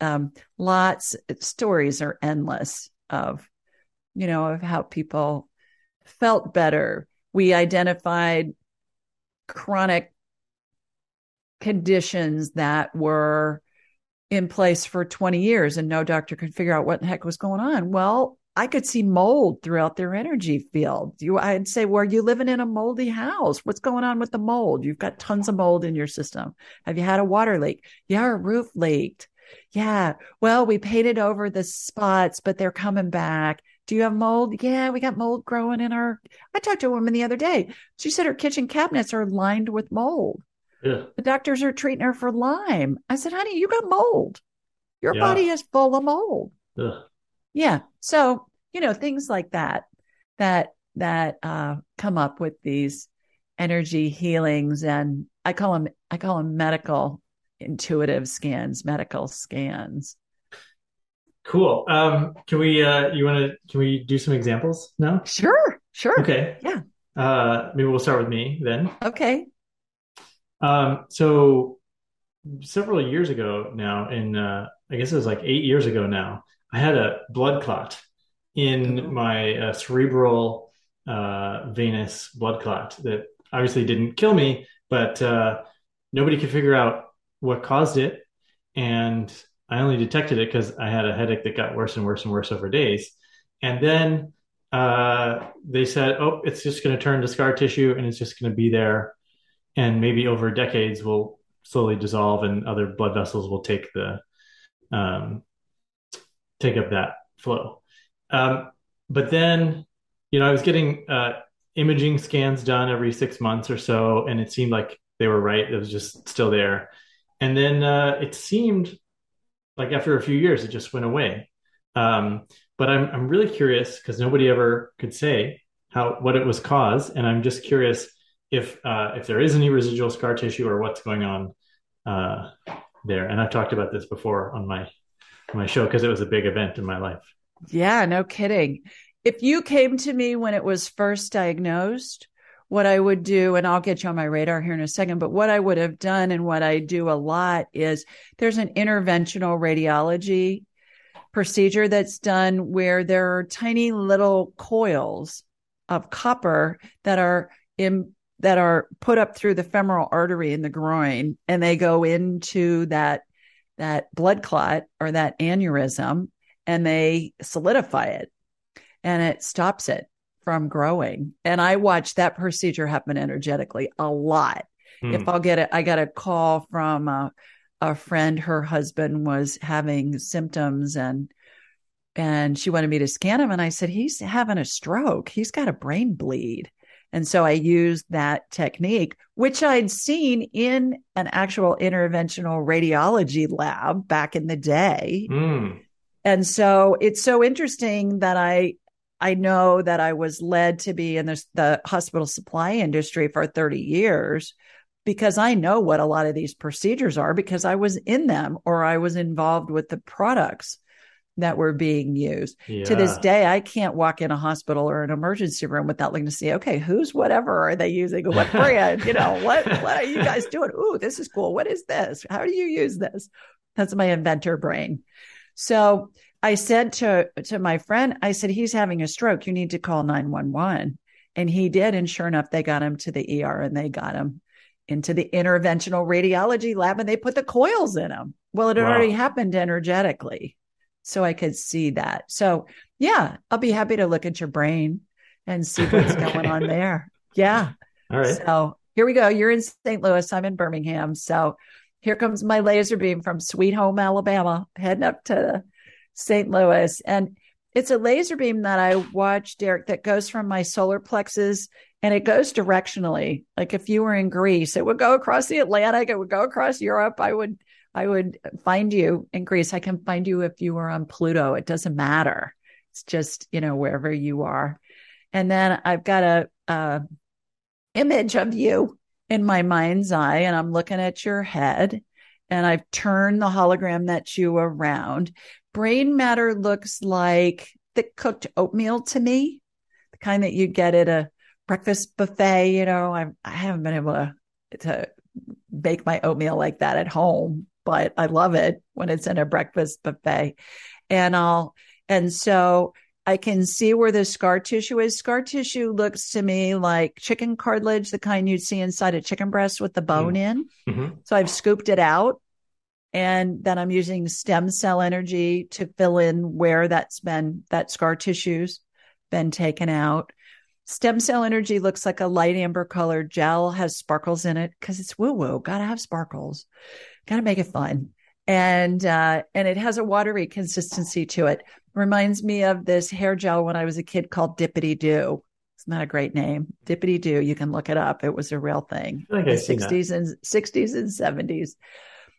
stories are endless of how people felt better. We identified chronic conditions that were in place for 20 years and no doctor could figure out what the heck was going on. Well, I could see mold throughout their energy field. I'd say, well, are you living in a moldy house? What's going on with the mold? You've got tons of mold in your system. Have you had a water leak? Yeah, our roof leaked. Yeah. Well, we painted over the spots, but they're coming back. Do you have mold? Yeah, we got mold growing I talked to a woman the other day. She said her kitchen cabinets are lined with mold. Yeah. The doctors are treating her for Lyme. I said, honey, you got mold. Your Yeah. body is full of mold. Ugh. Yeah. So, things like that come up with these energy healings, and I call them medical intuitive scans, medical scans. Cool. Can we do some examples now? Sure, sure. Okay. Yeah. Maybe we'll start with me then. Okay. So several years ago now, I guess it was like 8 years ago now, I had a blood clot in Oh. my cerebral venous blood clot that obviously didn't kill me, but nobody could figure out what caused it. And I only detected it because I had a headache that got worse and worse and worse over days. And then they said, oh, it's just going to turn to scar tissue and it's just going to be there. And maybe over decades will slowly dissolve and other blood vessels will um, take up that flow. Um, but then, I was getting imaging scans done every 6 months or so, and it seemed like they were right. It was just still there. And then it seemed like after a few years, it just went away. Um, but I'm really curious because nobody ever could say what it was caused, and I'm just curious if there is any residual scar tissue or what's going on uh, there. And I've talked about this before on my show because it was a big event in my life. Yeah, no kidding. If you came to me when it was first diagnosed, what I would do, and I'll get you on my radar here in a second, but what I would have done and what I do a lot is there's an interventional radiology procedure that's done where there are tiny little coils of copper that are put up through the femoral artery in the groin, and they go into that blood clot or that aneurysm, and they solidify it, and it stops it from growing. And I watch that procedure happen energetically a lot. If Hmm. I got a call from a friend, her husband was having symptoms, and she wanted me to scan him. And I said, he's having a stroke. He's got a brain bleed. And so I used that technique, which I'd seen in an actual interventional radiology lab back in the day. Hmm. And so it's so interesting that I know that I was led to be in the hospital supply industry for 30 years because I know what a lot of these procedures are because I was in them or I was involved with the products that were being used. To this Yeah. day, I can't walk in a hospital or an emergency room without looking to see, okay, whose whatever are they using? What brand? What are you guys doing? Ooh, this is cool. What is this? How do you use this? That's my inventor brain. So I said to my friend, I said, he's having a stroke. You need to call 911. And he did. And sure enough, they got him to the ER and they got him into the interventional radiology lab and they put the coils in him. Well, it had already Wow. happened energetically. So I could see that. So yeah, I'll be happy to look at your brain and see what's going on Okay. there. Yeah. All right. So here we go. You're in St. Louis. I'm in Birmingham. So here comes my laser beam from Sweet Home, Alabama, heading up to St. Louis. And it's a laser beam that I watched, Derek, that goes from my solar plexus and it goes directionally. Like if you were in Greece, it would go across the Atlantic, it would go across Europe. I would find you in Greece. I can find you if you were on Pluto. It doesn't matter. It's just, wherever you are. And then I've got a image of you in my mind's eye, and I'm looking at your head, and I've turned the hologram that's you around. Brain matter looks like thick cooked oatmeal to me, the kind that you get at a breakfast buffet. I haven't been able to bake my oatmeal like that at home, but I love it when it's in a breakfast buffet. And so I can see where the scar tissue is. Scar tissue looks to me like chicken cartilage, the kind you'd see inside a chicken breast with the bone in. Mm-hmm. So I've scooped it out, and then I'm using stem cell energy to fill in where that scar tissue's been taken out. Stem cell energy looks like a light amber colored gel, has sparkles in it because it's woo woo. Got to have sparkles. Got to make it fun. And it has a watery consistency to it. Reminds me of this hair gel when I was a kid called Dippity Doo. It's not a great name. Dippity Doo. You can look it up. It was a real thing. I feel like The I've seen that. 60s and 70s.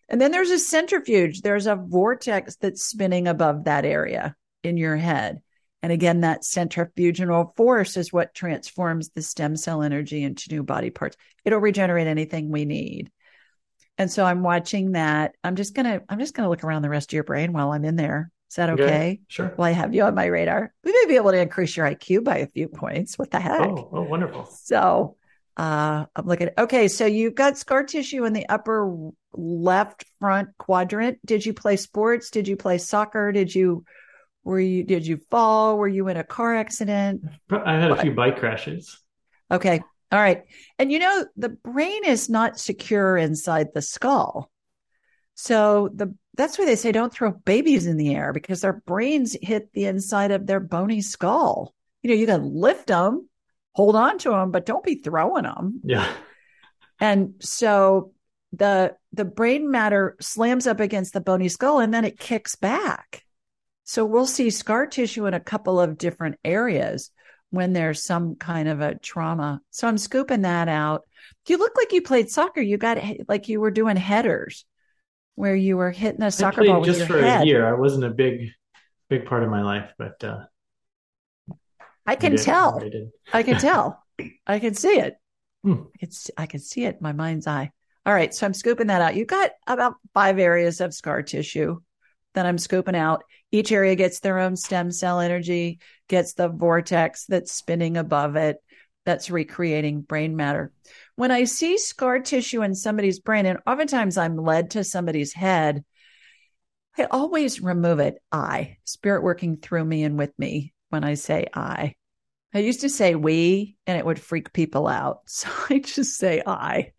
And then there's a centrifuge. There's a vortex that's spinning above that area in your head. And again, that centrifugal force is what transforms the stem cell energy into new body parts. It'll regenerate anything we need. And so I'm watching that. I'm just gonna look around the rest of your brain while I'm in there. Is that okay? Sure. Well, I have you on my radar. We may be able to increase your IQ by a few points. What the heck? Oh, wonderful. So I'm looking. Okay, so you've got scar tissue in the upper left front quadrant. Did you play sports? Did you play soccer? Did you fall? Were you in a car accident? I had a few bike crashes. Okay. All right. And the brain is not secure inside the skull. So that's why they say don't throw babies in the air, because their brains hit the inside of their bony skull. You can lift them, hold on to them, but don't be throwing them. Yeah. And so the brain matter slams up against the bony skull and then it kicks back. So we'll see scar tissue in a couple of different areas when there's some kind of a trauma. So I'm scooping that out. You look like you played soccer. You got like you were doing headers where you were hitting a soccer ball with just your for head. A year. I wasn't a big part of my life, but I can tell. I can tell. I can see it. I can see it in my mind's eye. All right. So I'm scooping that out. You've got about 5 areas of scar tissue that I'm scooping out. Each area gets their own stem cell energy, gets the vortex that's spinning above it, that's recreating brain matter. When I see scar tissue in somebody's brain, and oftentimes I'm led to somebody's head, I always remove it. Spirit working through me and with me when I say I. I used to say we, and it would freak people out. So I just say I.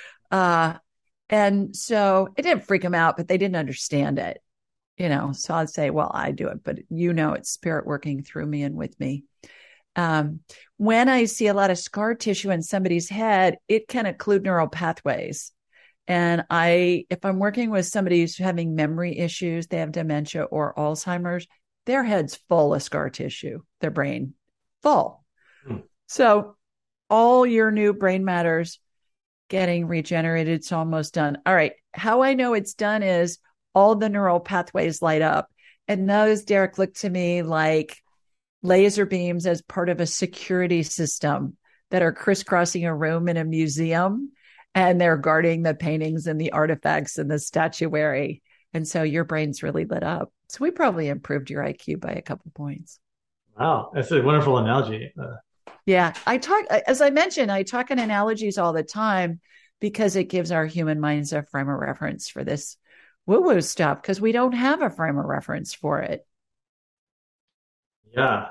And so it didn't freak them out, but they didn't understand it. So I'd say, well, I do it, but it's spirit working through me and with me. When I see a lot of scar tissue in somebody's head, it can occlude neural pathways. And if I'm working with somebody who's having memory issues, they have dementia or Alzheimer's, their head's full of scar tissue, their brain full. So all your new brain matter's getting regenerated. It's almost done. All right. How I know it's done is all the neural pathways light up. And those, Derek, look to me like laser beams as part of a security system that are crisscrossing a room in a museum, and they're guarding the paintings and the artifacts and the statuary. And so your brain's really lit up. So we probably improved your IQ by a couple points. Wow. That's a wonderful analogy. Yeah. As I mentioned, I talk in analogies all the time because it gives our human minds a frame of reference for this woo-woo stuff, because we don't have a frame of reference for it. Yeah.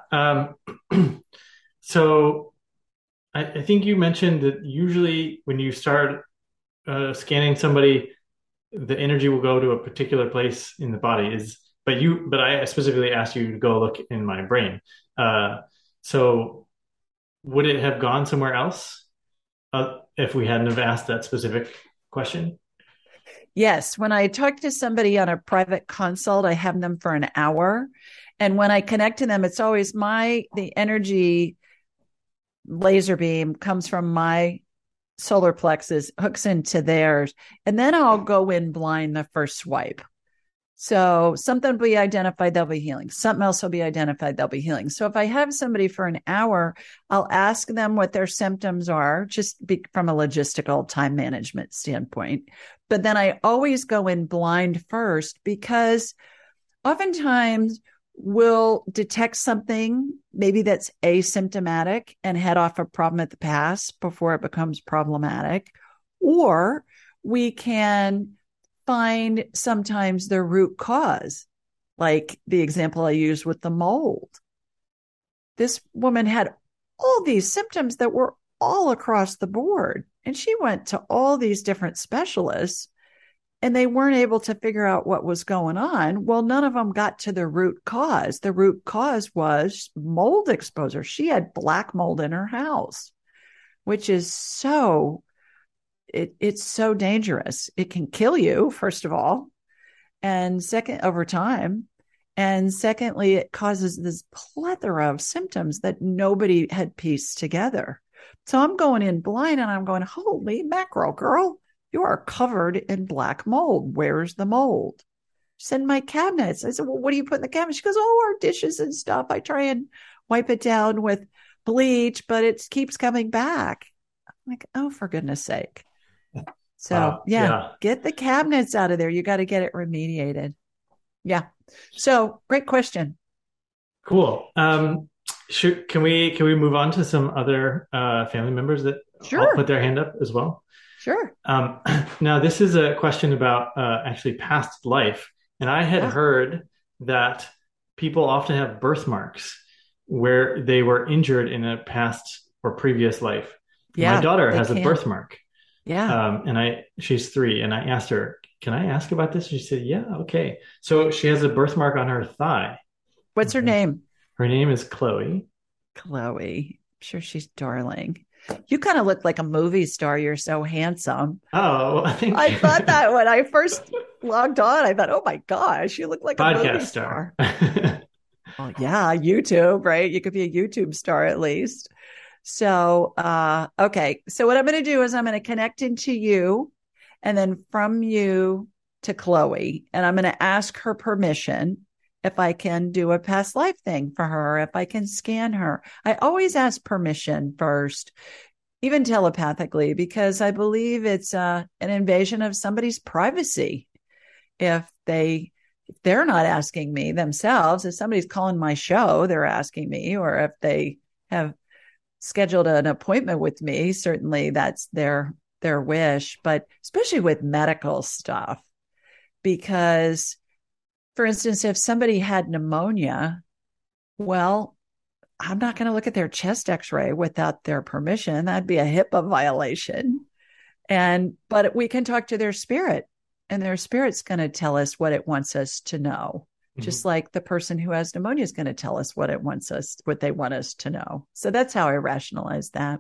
So I think you mentioned that usually when you start scanning somebody, the energy will go to a particular place in the body. But I specifically asked you to go look in my brain. So would it have gone somewhere else if we hadn't have asked that specific question? Yes. When I talk to somebody on a private consult, I have them for an hour. And when I connect to them, it's always the energy laser beam comes from my solar plexus, hooks into theirs. And then I'll go in blind the first swipe. So something will be identified, they'll be healing. Something else will be identified, they'll be healing. So if I have somebody for an hour, I'll ask them what their symptoms are, from a logistical time management standpoint. But then I always go in blind first, because oftentimes we'll detect something maybe that's asymptomatic and head off a problem at the past before it becomes problematic. Or we can find sometimes the root cause, like the example I used with the mold. This woman had all these symptoms that were all across the board, and she went to all these different specialists, and they weren't able to figure out what was going on. Well, none of them got to the root cause. The root cause was mold exposure. She had black mold in her house, which is it's so dangerous. It can kill you, first of all, and over time. And secondly, it causes this plethora of symptoms that nobody had pieced together. So I'm going in blind and I'm going, holy mackerel, girl, You are covered in black mold. Where's the mold? She said, my cabinets. I said, well, what do you put in the cabinet? She goes, oh, our dishes and stuff. I try and wipe it down with bleach, but it keeps coming back. I'm like, oh, for goodness sake. So Yeah. get the cabinets out of there. You got to get it remediated. Yeah. So great question. Cool. Can we move on to some other family members that all Sure. put their hand up as well? Sure. Um, Now, this is a question about actually past life, and I had Yeah. heard that people often have birthmarks where they were injured in a past or previous life. My Yeah. daughter They has a can. birthmark, Yeah. and she's 3, and I asked her, "Can I ask about this?" She said, "Yeah, okay." So she has a birthmark on her thigh. What's her Okay, name? her name is Chloe. Chloe. I'm sure she's darling. You kind of look like a movie star. You're so handsome. Oh, well, I think I thought that when I first logged on, I thought, oh my gosh, you look like a podcast movie star. star. Oh, yeah, YouTube, right? You could be a YouTube star at least. So, okay. So, what I'm going to do is I'm going to connect into you and then from you to Chloe. And I'm going to ask her permission if I can do a past life thing for her, if I can scan her. I always ask permission first, even telepathically, because I believe it's an invasion of somebody's privacy. If they're not asking me themselves, if somebody's calling my show, they're asking me, or if they have scheduled an appointment with me, certainly that's their wish. But especially with medical stuff, because for instance, if somebody had pneumonia, well, I'm not going to look at their chest x-ray without their permission. That'd be a HIPAA violation. But we can talk to their spirit, and their spirit's going to tell us what it wants us to know. Just Mhm. like the person who has pneumonia is going to tell us what they want us to know. So that's how I rationalize that.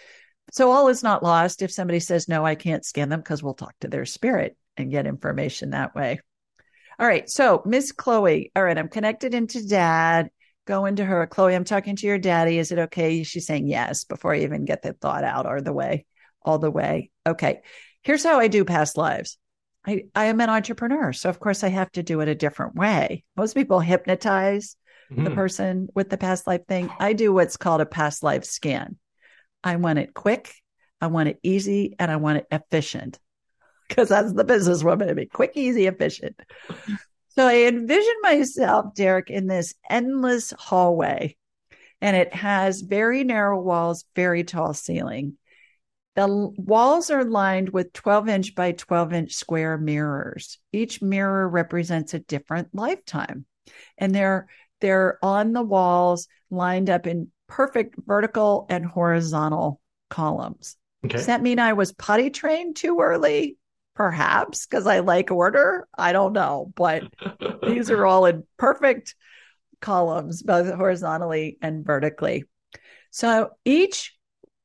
So all is not lost if somebody says, no, I can't scan them, because we'll talk to their spirit and get information that way. All right. So Miss Chloe, all right, I'm connected into dad. Go into her. Chloe, I'm talking to your daddy. Is it okay? She's saying yes before I even get the thought out or all the way. Okay. Here's how I do past lives. I am an entrepreneur. So of course I have to do it a different way. Most people hypnotize the Mhm. person with the past life thing. I do what's called a past life scan. I want it quick. I want it easy, and I want it efficient, because that's the businesswoman to be quick, easy, efficient. So I envision myself, Derek, in this endless hallway, and it has very narrow walls, very tall ceiling. The walls are lined with 12-inch by 12-inch square mirrors. Each mirror represents a different lifetime, and they're on the walls, lined up in perfect vertical and horizontal columns. Does Okay. that mean I was potty trained too early? Perhaps, because I like order. I don't know, but these are all in perfect columns, both horizontally and vertically. So each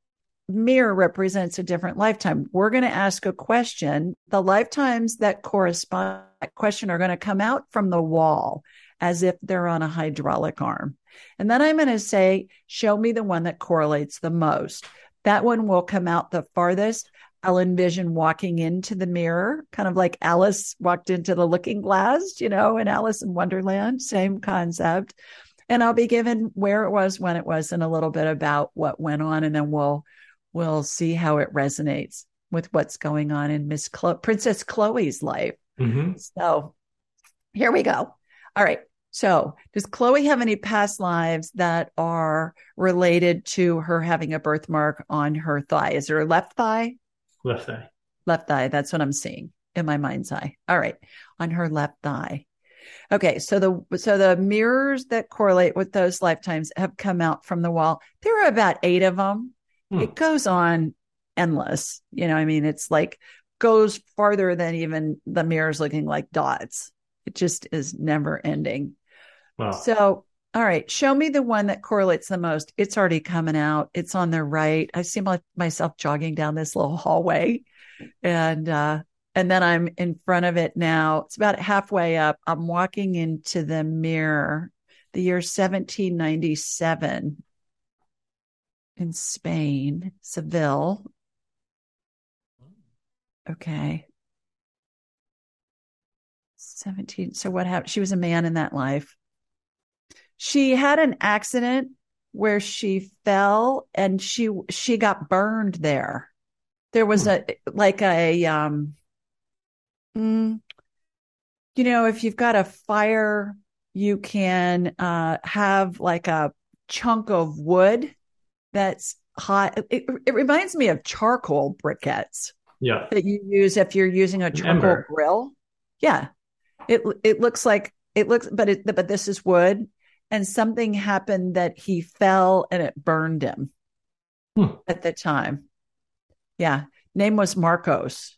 mirror represents a different lifetime. We're going to ask a question. The lifetimes that correspond to that question are going to come out from the wall as if they're on a hydraulic arm. And then I'm going to say, show me the one that correlates the most. That one will come out the farthest. I'll envision walking into the mirror, kind of like Alice walked into the looking glass, in Alice in Wonderland, same concept. And I'll be given where it was, when it was, and a little bit about what went on. And then we'll see how it resonates with what's going on in Princess Chloe's life. Hmm. So here we go. All right. So does Chloe have any past lives that are related to her having a birthmark on her thigh? Is there a left thigh? Left eye. Left thigh. That's what I'm seeing in my mind's eye. All right. On her left thigh. Okay. So the mirrors that correlate with those lifetimes have come out from the wall. There are about 8 of them. Hmm. It goes on endless. It's like goes farther than even the mirrors looking like dots. It just is never ending. Wow. So, all right, show me the one that correlates the most. It's already coming out. It's on the right. I see myself jogging down this little hallway, and then I'm in front of it now. It's about halfway up. I'm walking into the mirror. The year 1797 in Spain, Seville. Okay. 17. So what happened? She was a man in that life. She had an accident where she fell and she got burned there. There was a like a if you've got a fire, you can have like a chunk of wood that's hot. It reminds me of charcoal briquettes. Yeah. That you use if you're using a charcoal grill. Yeah. It looks like but this is wood, and something happened that he fell and it burned him at the time. Yeah. Name was Marcos,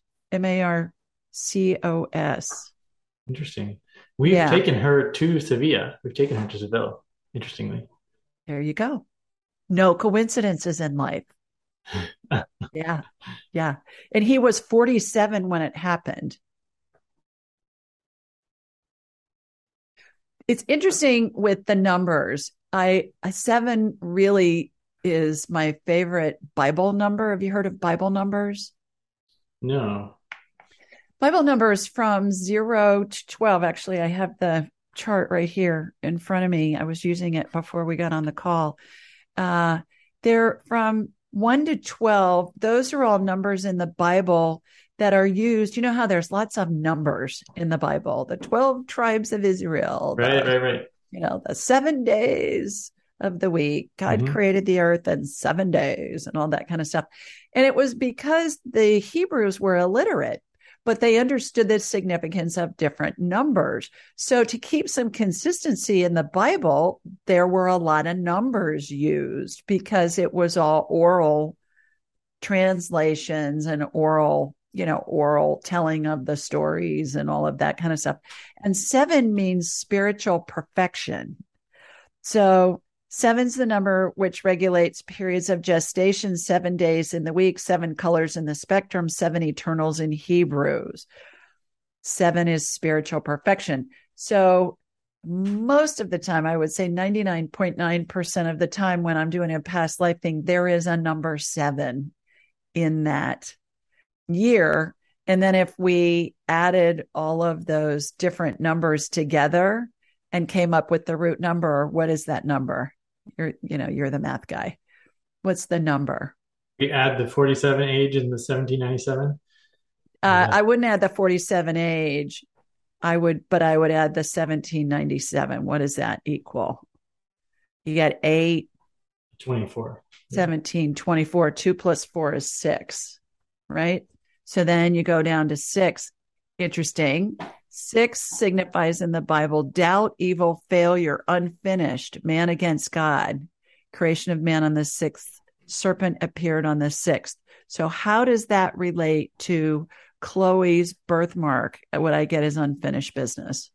Marcos. Interesting. We've taken her to Sevilla. We've taken her to Seville, interestingly. There you go. No coincidences in life. Yeah. Yeah. And he was 47 when it happened. It's interesting with the numbers. Seven really is my favorite Bible number. Have you heard of Bible numbers? No. Bible numbers from 0 to 12. Actually, I have the chart right here in front of me. I was using it before we got on the call. They're from 1 to 12. Those are all numbers in the Bible that are used. You know how there's lots of numbers in the Bible, the 12 tribes of Israel. Right. The 7 days of the week. God created the earth in 7 days and all that kind of stuff. And it was because the Hebrews were illiterate, but they understood the significance of different numbers. So to keep some consistency in the Bible, there were a lot of numbers used because it was all oral translations and oral telling of the stories and all of that kind of stuff. And 7 means spiritual perfection. So 7's the number which regulates periods of gestation, 7 days in the week, 7 colors in the spectrum, 7 eternals in Hebrews. 7 is spiritual perfection. So most of the time, I would say 99.9% of the time when I'm doing a past life thing, there is a number 7 in that year. And then if we added all of those different numbers together and came up with the root number, what is that number? You're the math guy. What's the number? We add the 47 age and the 1797. I wouldn't add the 47 age. I would add the 1797. What does that equal? You got 8. 24. 17, 24. 2 plus 4 is 6, right? So then you go down to 6. Interesting. 6 signifies in the Bible doubt, evil, failure, unfinished, man against God, creation of man on the 6th, serpent appeared on the 6th. So how does that relate to Chloe's birthmark? What I get is unfinished business.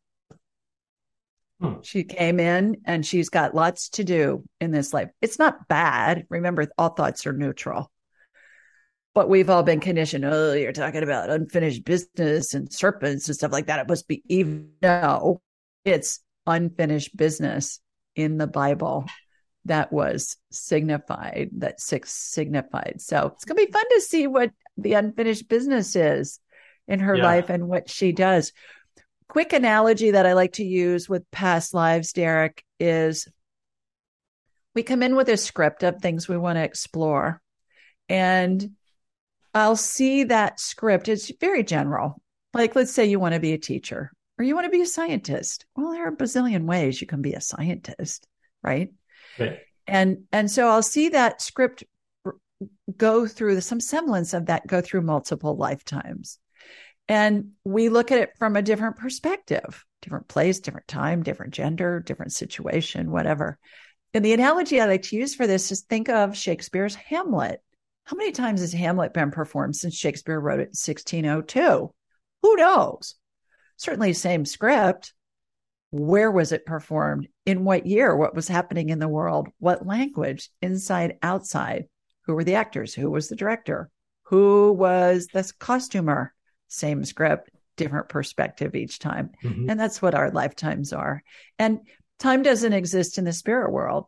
She came in and she's got lots to do in this life. It's not bad. Remember, all thoughts are neutral. But we've all been conditioned. Oh, you're talking about unfinished business and serpents and stuff like that. It must be evil. No, it's unfinished business in the Bible that was signified, that 6 signified. So it's going to be fun to see what the unfinished business is in her life and what she does. Quick analogy that I like to use with past lives, Derek, is we come in with a script of things we want to explore. And I'll see that script. It's very general. Like, let's say you want to be a teacher or you want to be a scientist. Well, there are a bazillion ways you can be a scientist, right? Right. And so I'll see that script go through some semblance of that, go through multiple lifetimes. And we look at it from a different perspective, different place, different time, different gender, different situation, whatever. And the analogy I like to use for this is think of Shakespeare's Hamlet. How many times has Hamlet been performed since Shakespeare wrote it in 1602? Who knows? Certainly same script. Where was it performed? In what year? What was happening in the world? What language? Inside, outside? Who were the actors? Who was the director? Who was the costumer? Same script, different perspective each time. And that's what our lifetimes are. And time doesn't exist in the spirit world.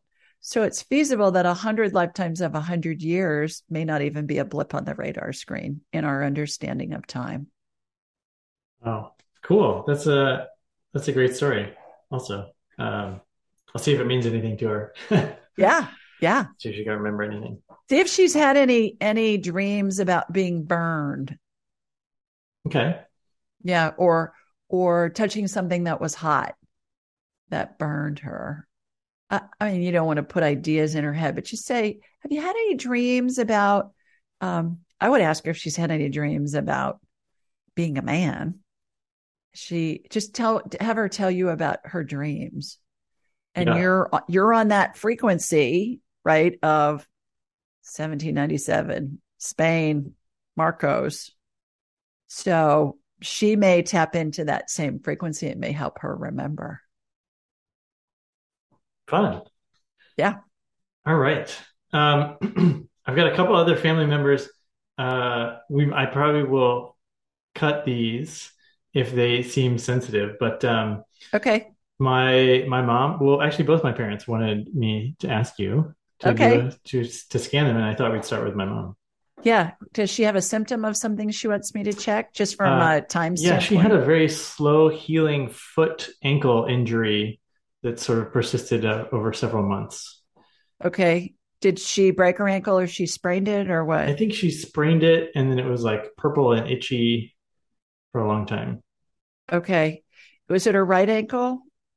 So it's feasible that 100 lifetimes of 100 years may not even be a blip on the radar screen in our understanding of time. Oh, cool. That's a great story. Also, I'll see if it means anything to her. Yeah. Yeah. See if she can remember anything. See if she's had any dreams about being burned. Okay. Yeah, or touching something that was hot that burned her. I mean, you don't want to put ideas in her head, but just say, have you had any dreams about I would ask her if she's had any dreams about being a man. She just have her tell you about her dreams. And Yeah. you're on that frequency, right, of 1797, Spain, Marcos. So she may tap into that same frequency. It may help her remember. Fun. Yeah. All right. I've got a couple other family members. I probably will cut these if they seem sensitive, but Okay. my mom, well, actually, both my parents wanted me to ask you to Okay. to scan them, and I thought we'd start with my mom. Yeah. Does she have a symptom of something she wants me to check just from Uh, a time yeah, she had standpoint? a very slow healing foot ankle injury that sort of persisted over several months. Okay. Did she break her ankle or she sprained it or I what? think she sprained it, and then it was like purple and itchy for a long time. Okay. Was it her right ankle?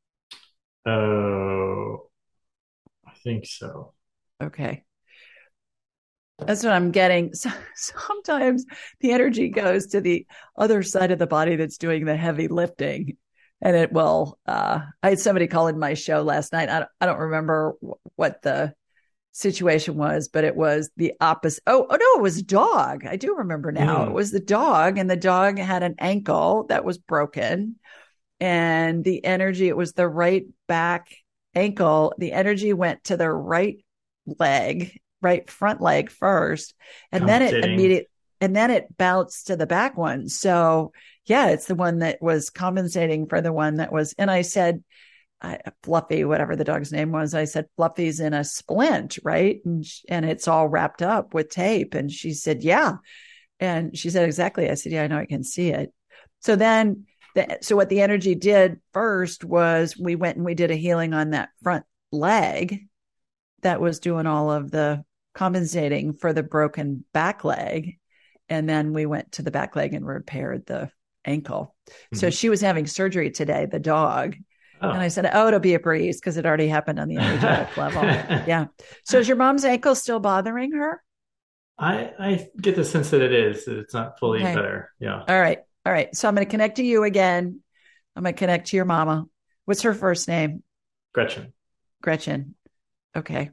Oh, I think so. Okay. That's what I'm getting. So, sometimes the energy goes to the other side of the body that's doing the heavy lifting. And it will, I had somebody call in my show last night. I don't remember what the situation was, but it was the opposite. Oh no, it was a dog. I do remember now. It Mm, was the dog, and the dog had an ankle that was broken. And the energy, it was the right back ankle. The energy went to the right leg, right front leg first, and then compensating. it bounced to the back one. So yeah, it's the one that was compensating for the one that was. And I said, Fluffy, whatever the dog's name was, I said, Fluffy's in a splint, right? And it's all wrapped up with tape. And she said, yeah. And she said, exactly. I said, yeah, I know, I can see it. So then, so what the energy did first was we went and we did a healing on that front leg that was doing all of the compensating for the broken back leg. And then we went to the back leg and repaired the ankle. So Mhm. she was having surgery today, the dog. And I Oh. said, oh, it'll be a breeze because it already happened on the energetic level. Yeah. So is your mom's ankle still bothering her? I get the sense that it's not fully Okay. better. Yeah. All right. All right. So I'm going to connect to you again. I'm going to connect to your mama. What's her first name? Gretchen. Gretchen. Okay.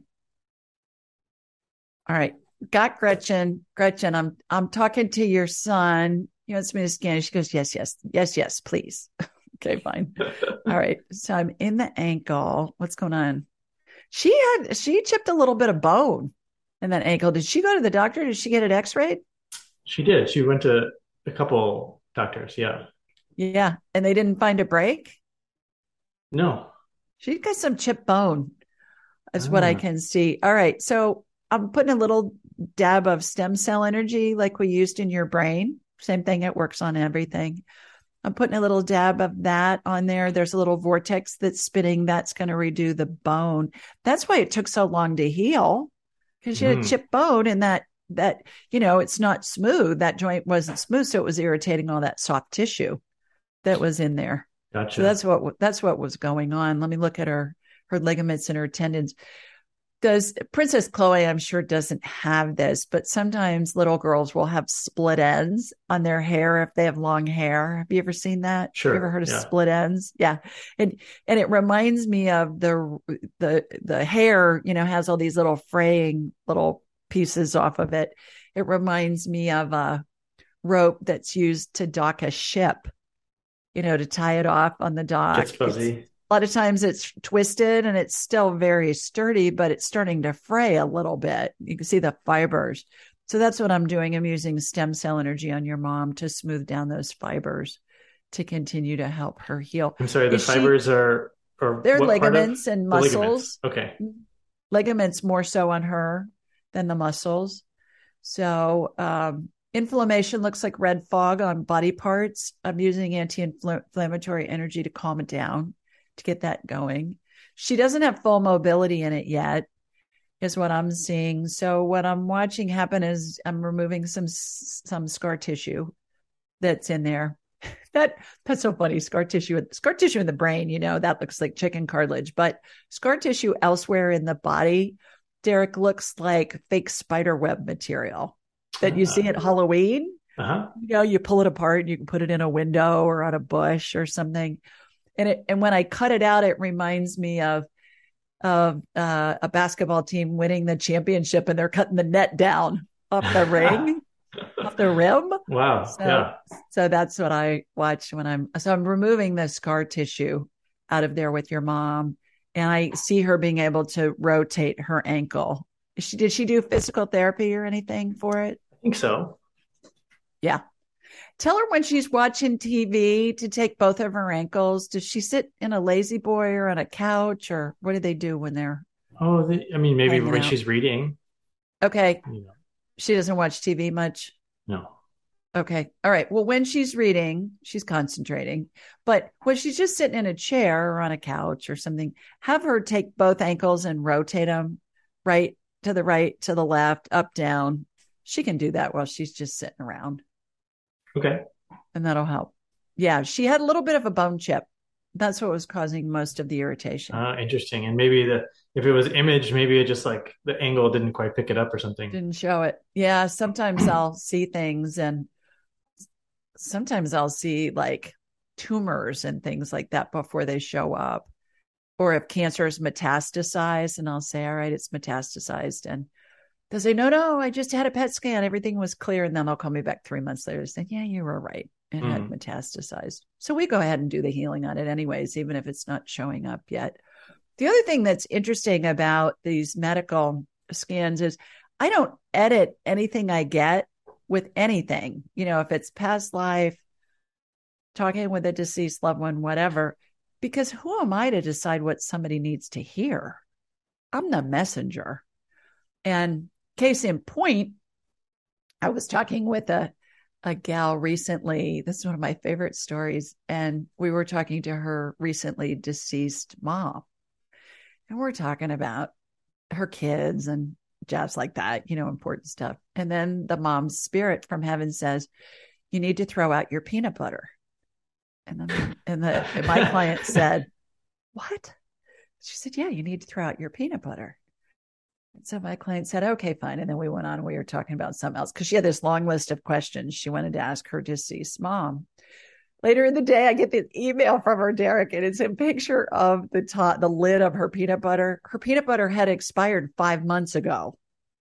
All right. Got Gretchen. Gretchen, I'm talking to your son. He wants me to scan. She goes, yes, yes, yes, yes, please. Okay, fine. All right. So I'm in the ankle. What's going on? She chipped a little bit of bone in that ankle. Did she go to the doctor? Did she get it x-rayed? She did. She went to a couple doctors. Yeah. Yeah. And they didn't find a break? No. She got some chipped bone, is what I Ah, can see. All right. So I'm putting a little dab of stem cell energy like we used in your brain. Same thing. It works on everything. I'm putting a little dab of that on there. There's a little vortex that's spinning. That's going to redo the bone. That's why it took so long to heal, because you had a mm, chipped bone and that it's not smooth. That joint wasn't smooth. So it was irritating all that soft tissue that was in there. So gotcha. that's what was going on. Let me look at her ligaments and her tendons. Does Princess Chloe, I'm sure, doesn't have this, but sometimes little girls will have split ends on their hair if they have long hair. Have you ever seen that? You ever Sure. heard of Yeah. split ends? Yeah. And it reminds me of the hair, has all these little fraying little pieces off of it. It reminds me of a rope that's used to dock a ship, to tie it off on the dock. Gets It's fuzzy. a lot of times it's twisted and it's still very sturdy, but it's starting to fray a little bit. You can see the fibers. So that's what I'm doing. I'm using stem cell energy on your mom to smooth down those fibers to continue to help her heal. I'm sorry, the Is she, fibers are, or they're what part of ligaments and the ligaments? muscles. Okay. ligaments more so on her than the muscles. So inflammation looks like red fog on body parts. I'm using anti-inflammatory energy to calm it down, to get that going. She doesn't have full mobility in it yet, is what I'm seeing. So what I'm watching happen is I'm removing some scar tissue that's in there. That's so funny. Scar tissue in the brain, that looks like chicken cartilage, but scar tissue elsewhere in the body, Derek, looks like fake spider web material that you see at Halloween. You pull it apart and you can put it in a window or on a bush or something. And when I cut it out, it reminds me of a basketball team winning the championship and they're cutting the net down off the ring, off the rim. Wow. So that's what I watch when I'm removing the scar tissue out of there with your mom. And I see her being able to rotate her ankle. Did she do physical therapy or anything for it? I think so. Yeah. Tell her when she's watching TV to take both of her ankles. Does she sit in a lazy boy or on a couch, or what do they do when they're? Maybe when she's reading. Okay. She doesn't watch TV much. No. Okay. All right. Well, when she's reading, she's concentrating. But when she's just sitting in a chair or on a couch or something, have her take both ankles and rotate them right, to the left, up, down. She can do that while she's just sitting around. Okay. And that'll help. Yeah. She had a little bit of a bone chip. That's what was causing most of the irritation. Interesting. And maybe if it was image, maybe it just like the angle didn't quite pick it up or something. Didn't show it. Yeah. Sometimes I'll see things, and sometimes I'll see like tumors and things like that before they show up. Or if cancer is metastasized, and I'll say, all right, it's metastasized. And they'll say, no, I just had a PET scan. Everything was clear. And then they'll call me back 3 months later and say, yeah, you were right. It had metastasized. So we go ahead and do the healing on it anyways, even if it's not showing up yet. The other thing that's interesting about these medical scans is I don't edit anything I get with anything. If it's past life, talking with a deceased loved one, whatever, because who am I to decide what somebody needs to hear? I'm the messenger. And case in point, I was talking with a gal recently. This is one of my favorite stories. And we were talking to her recently deceased mom. And we're talking about her kids and jobs like that, important stuff. And then the mom's spirit from heaven says, you need to throw out your peanut butter. And my client said, what? She said, yeah, you need to throw out your peanut butter. And so my client said, okay, fine. And then we went on and we were talking about something else because she had this long list of questions she wanted to ask her deceased mom. Later in the day, I get this email from her, Derek, and it's a picture of the lid of her peanut butter. Her peanut butter had expired 5 months ago.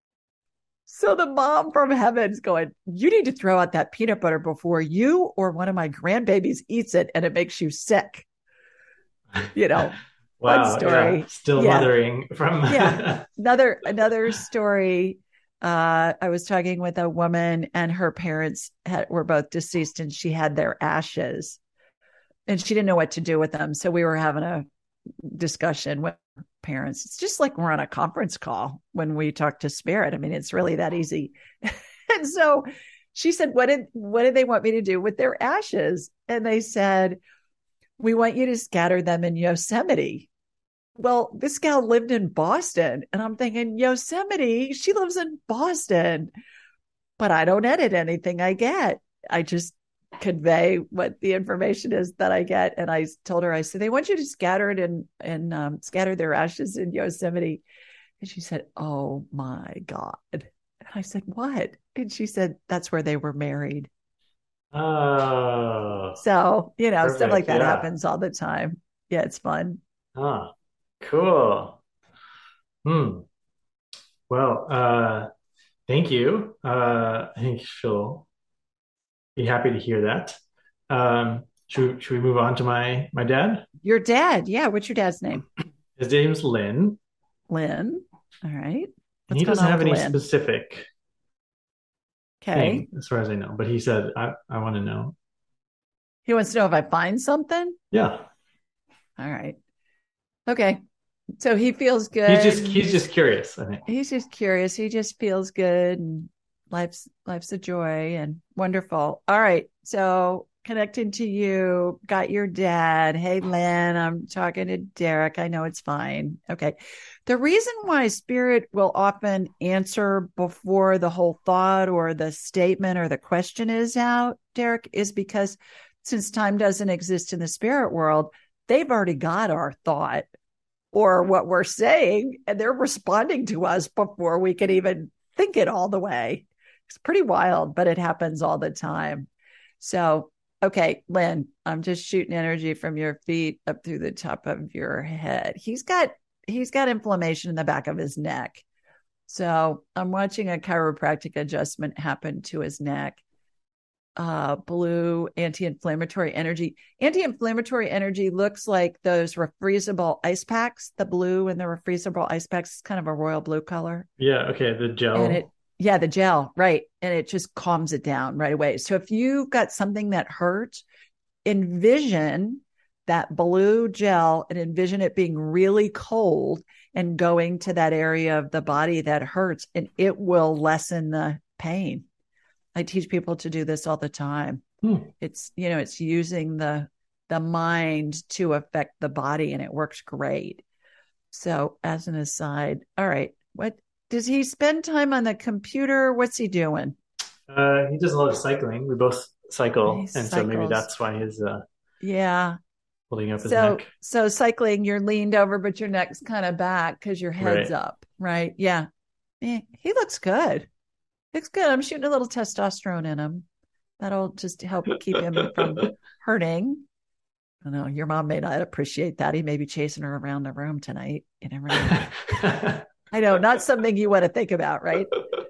So the mom from heaven's going, you need to throw out that peanut butter before you or one of my grandbabies eats it and it makes you sick. Wow, story. Yeah. Still mothering from another story. I was talking with a woman and her parents were both deceased, and she had their ashes and she didn't know what to do with them. So we were having a discussion with parents. It's just like we're on a conference call when we talk to spirit. I mean, it's really that easy. And so she said, what did they want me to do with their ashes? And they said, we want you to scatter them in Yosemite. Well, this gal lived in Boston, and I'm thinking, Yosemite, she lives in Boston, but I don't edit anything I get. I just convey what the information is that I get. And I told her, I said, they want you to scatter it and scatter their ashes in Yosemite. And she said, oh my God. And I said, what? And she said, that's where they were married. Oh. So, perfect. Stuff like that happens all the time. Yeah, it's fun. Cool. Well, thank you. I think she'll be happy to hear that. Should we move on to my dad? Your dad? Yeah. What's your dad's name? His name's Lynn. Lynn. All right. He doesn't have any specific thing, as far as I know, but he said, I want to know. He wants to know if I find something? Yeah. All right. Okay. So he feels good. He's just curious, I think. He's just curious. He just feels good, and life's a joy and wonderful. All right. So connecting to you, got your dad. Hey, Lynn, I'm talking to Derek. I know it's fine. Okay. The reason why spirit will often answer before the whole thought or the statement or the question is out, Derek, is because since time doesn't exist in the spirit world, they've already got our thought or what we're saying, and they're responding to us before we can even think it all the way. It's pretty wild, but it happens all the time. So, okay, Lynn, I'm just shooting energy from your feet up through the top of your head. He's got inflammation in the back of his neck. So I'm watching a chiropractic adjustment happen to his neck. Blue anti-inflammatory energy. Anti-inflammatory energy looks like those refreezable ice packs. The blue in the refreezable ice packs is kind of a royal blue color. Yeah, okay, the gel. Yeah, the gel, right. And it just calms it down right away. So if you've got something that hurts, envision that blue gel and envision it being really cold and going to that area of the body that hurts, and it will lessen the pain. I teach people to do this all the time. It's using the mind to affect the body, and it works great. So as an aside, all right, what does he spend time on the computer? What's he doing? He does a lot of cycling. We both cycle, and so maybe Cycles. that's why he's Yeah. holding up his So neck. so cycling, you're leaned over, but your neck's kind of back because your head's Right. up, right? Yeah. He looks good. Looks good. I'm shooting a little testosterone in him. That'll just help keep him from hurting. I know your mom may not appreciate that. He may be chasing her around the room tonight. You never know. I know, not something you want to think about, right?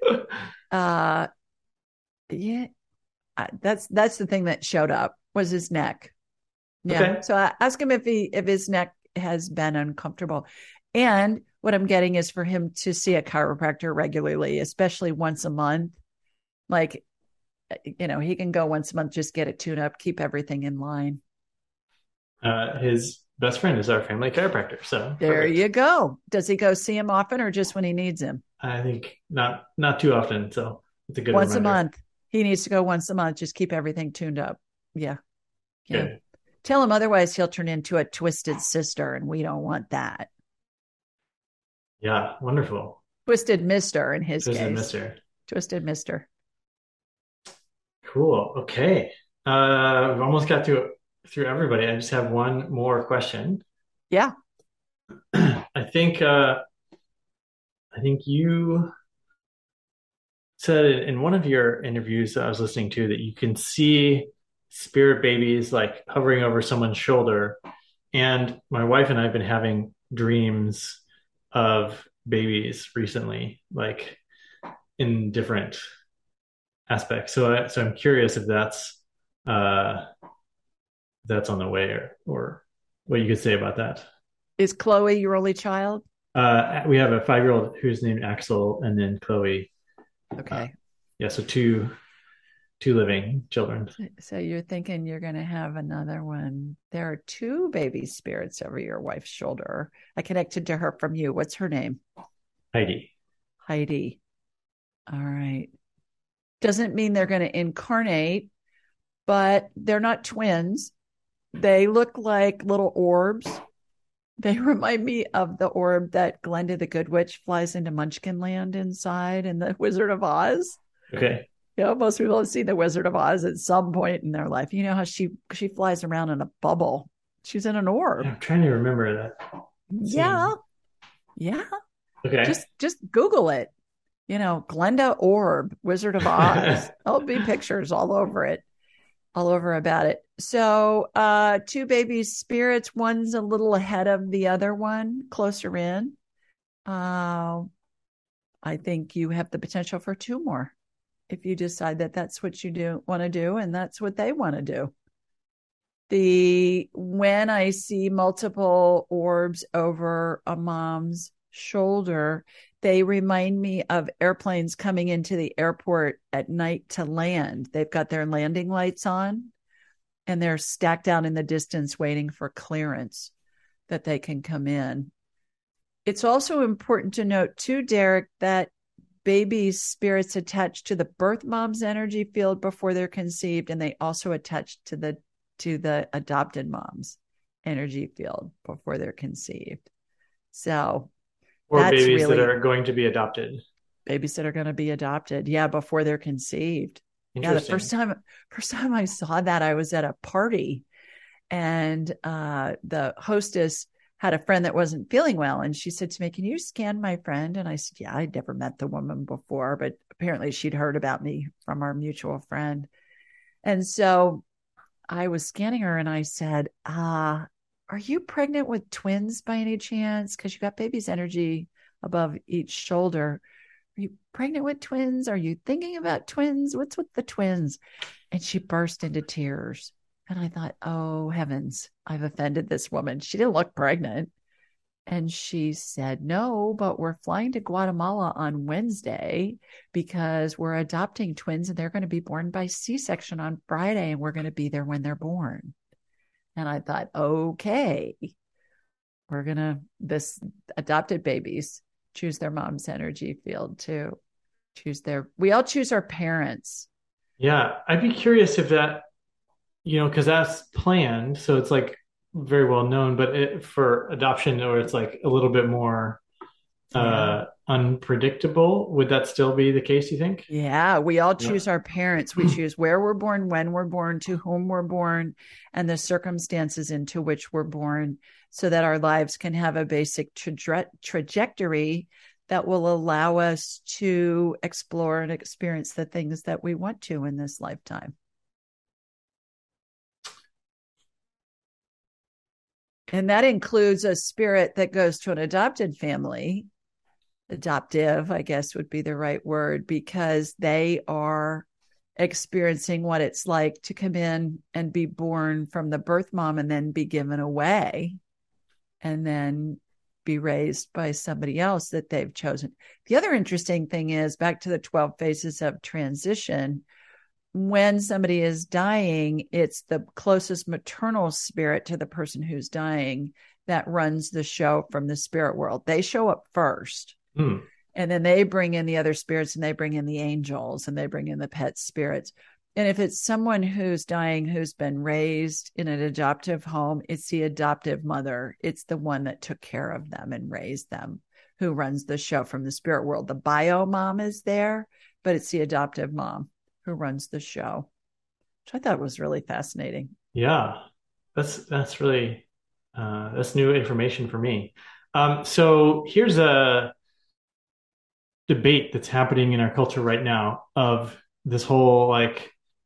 Yeah, that's the thing that showed up was his neck. Yeah. Okay. So I ask him if his neck has been uncomfortable. And what I'm getting is for him to see a chiropractor regularly, especially once a month. Like, he can go once a month, just get it tuned up, keep everything in line. His best friend is our family chiropractor, so There perfect. you go. Does he go see him often or just when he needs him? I think not too often, so it's a good Once a reminder. month. He needs to go once a month. Just keep everything tuned up. Yeah. Yeah. Good. Tell him otherwise he'll turn into a twisted sister, and we don't want that. Yeah, wonderful. Twisted mister in his Twisted case. Mister. Twisted mister. Cool. Okay. We've almost got through everybody. I just have one more question. Yeah. I think you said in one of your interviews that I was listening to that you can see spirit babies like hovering over someone's shoulder. And my wife and I have been having dreams of babies recently, like in different aspects. So I'm curious if uh, that's on the way or what you could say about that. Is Chloe your only child? We have a 5-year-old who's named Axel, and then Chloe. Uh, Okay. yeah, so two living children. So you're thinking you're going to have another one. There are two baby spirits over your wife's shoulder. I connected to her from you. What's her name? Heidi. Heidi. All right. Doesn't mean they're going to incarnate, but they're not twins. They look like little orbs. They remind me of the orb that Glenda the Good Witch flies into Munchkin Land inside in the Wizard of Oz. Okay. Most people have seen the Wizard of Oz at some point in their life. You know how she flies around in a bubble. She's in an orb. I'm trying to remember that Yeah. scene. Yeah. Okay. Just Google it. Glenda Orb, Wizard of Oz. There'll be pictures all over it, all over about it. So two baby spirits, one's a little ahead of the other one, closer in. I think you have the potential for two more if you decide that that's what you want to do, and that's what they want to do. When I see multiple orbs over a mom's shoulder, they remind me of airplanes coming into the airport at night to land. They've got their landing lights on, and they're stacked out in the distance waiting for clearance that they can come in. It's also important to note too, Derek, that baby spirits attach to the birth mom's energy field before they're conceived, and they also attach to the adopted mom's energy field before they're conceived. So Or that's babies that really are going to be adopted. babies that are going to be adopted. Yeah, before they're conceived. Yeah, the Interesting. first time I saw that, I was at a party, and the hostess had a friend that wasn't feeling well, and she said to me, "Can you scan my friend?" And I said, "Yeah, I'd never met the woman before, but apparently she'd heard about me from our mutual friend." And so I was scanning her, and I said, "Are you pregnant with twins by any chance? Because you got baby's energy above each shoulder. Are you pregnant with twins? Are you thinking about twins? What's with the twins?" And she burst into tears. And I thought, oh, heavens, I've offended this woman. She didn't look pregnant. And she said, "No, but we're flying to Guatemala on Wednesday because we're adopting twins and they're going to be born by C-section on Friday and we're going to be there when they're born." And I thought, okay, this adopted babies choose their mom's energy field too. We all choose our parents. Yeah, I'd be curious if that, because that's planned, so it's like very well known, but for adoption, or it's like a little bit more Yeah. unpredictable, would that still be the case, you think? Yeah, we all Yeah. choose our parents. We choose where we're born, when we're born, to whom we're born, and the circumstances into which we're born, so that our lives can have a basic trajectory that will allow us to explore and experience the things that we want to in this lifetime. And that includes a spirit that goes to an adopted family. Adoptive, I guess would be the right word, because they are experiencing what it's like to come in and be born from the birth mom and then be given away and then be raised by somebody else that they've chosen. The other interesting thing is, back to the 12 phases of transition, when somebody is dying, it's the closest maternal spirit to the person who's dying that runs the show from the spirit world. They show up first. Hmm. And then they bring in the other spirits, and they bring in the angels, and they bring in the pet spirits. And if it's someone who's dying, who's been raised in an adoptive home, it's the adoptive mother. It's the one that took care of them and raised them who runs the show from the spirit world. The bio mom is there, but it's the adoptive mom who runs the show, which I thought was really fascinating. Yeah, that's really that's new information for me. So here's a debate that's happening in our culture right now of this whole like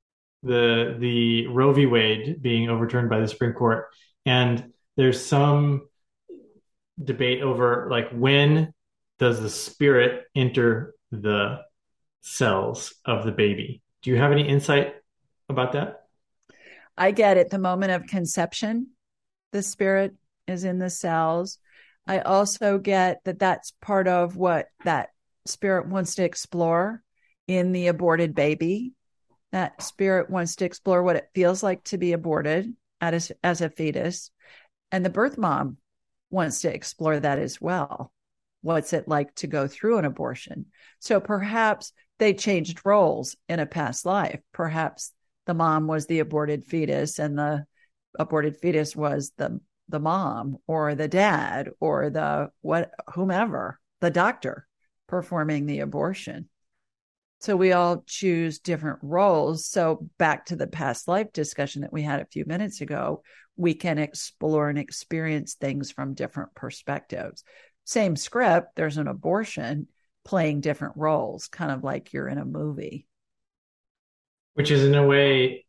the Roe v. Wade being overturned by the Supreme Court, and there's some debate over like when does the spirit enter the cells of the baby? Do you have any insight about that? I get at the moment of conception, the spirit is in the cells. I also get that that's part of what that spirit wants to explore in the aborted baby. That spirit wants to explore what it feels like to be aborted as a fetus. And the birth mom wants to explore that as well. What's it like to go through an abortion? So perhaps they changed roles in a past life. Perhaps the mom was the aborted fetus and the aborted fetus was the mom or the dad or whomever, the doctor performing the abortion. So we all choose different roles. So back to the past life discussion that we had a few minutes ago, we can explore and experience things from different perspectives. Same script, there's an abortion playing different roles, kind of like you're in a movie. Which is in a way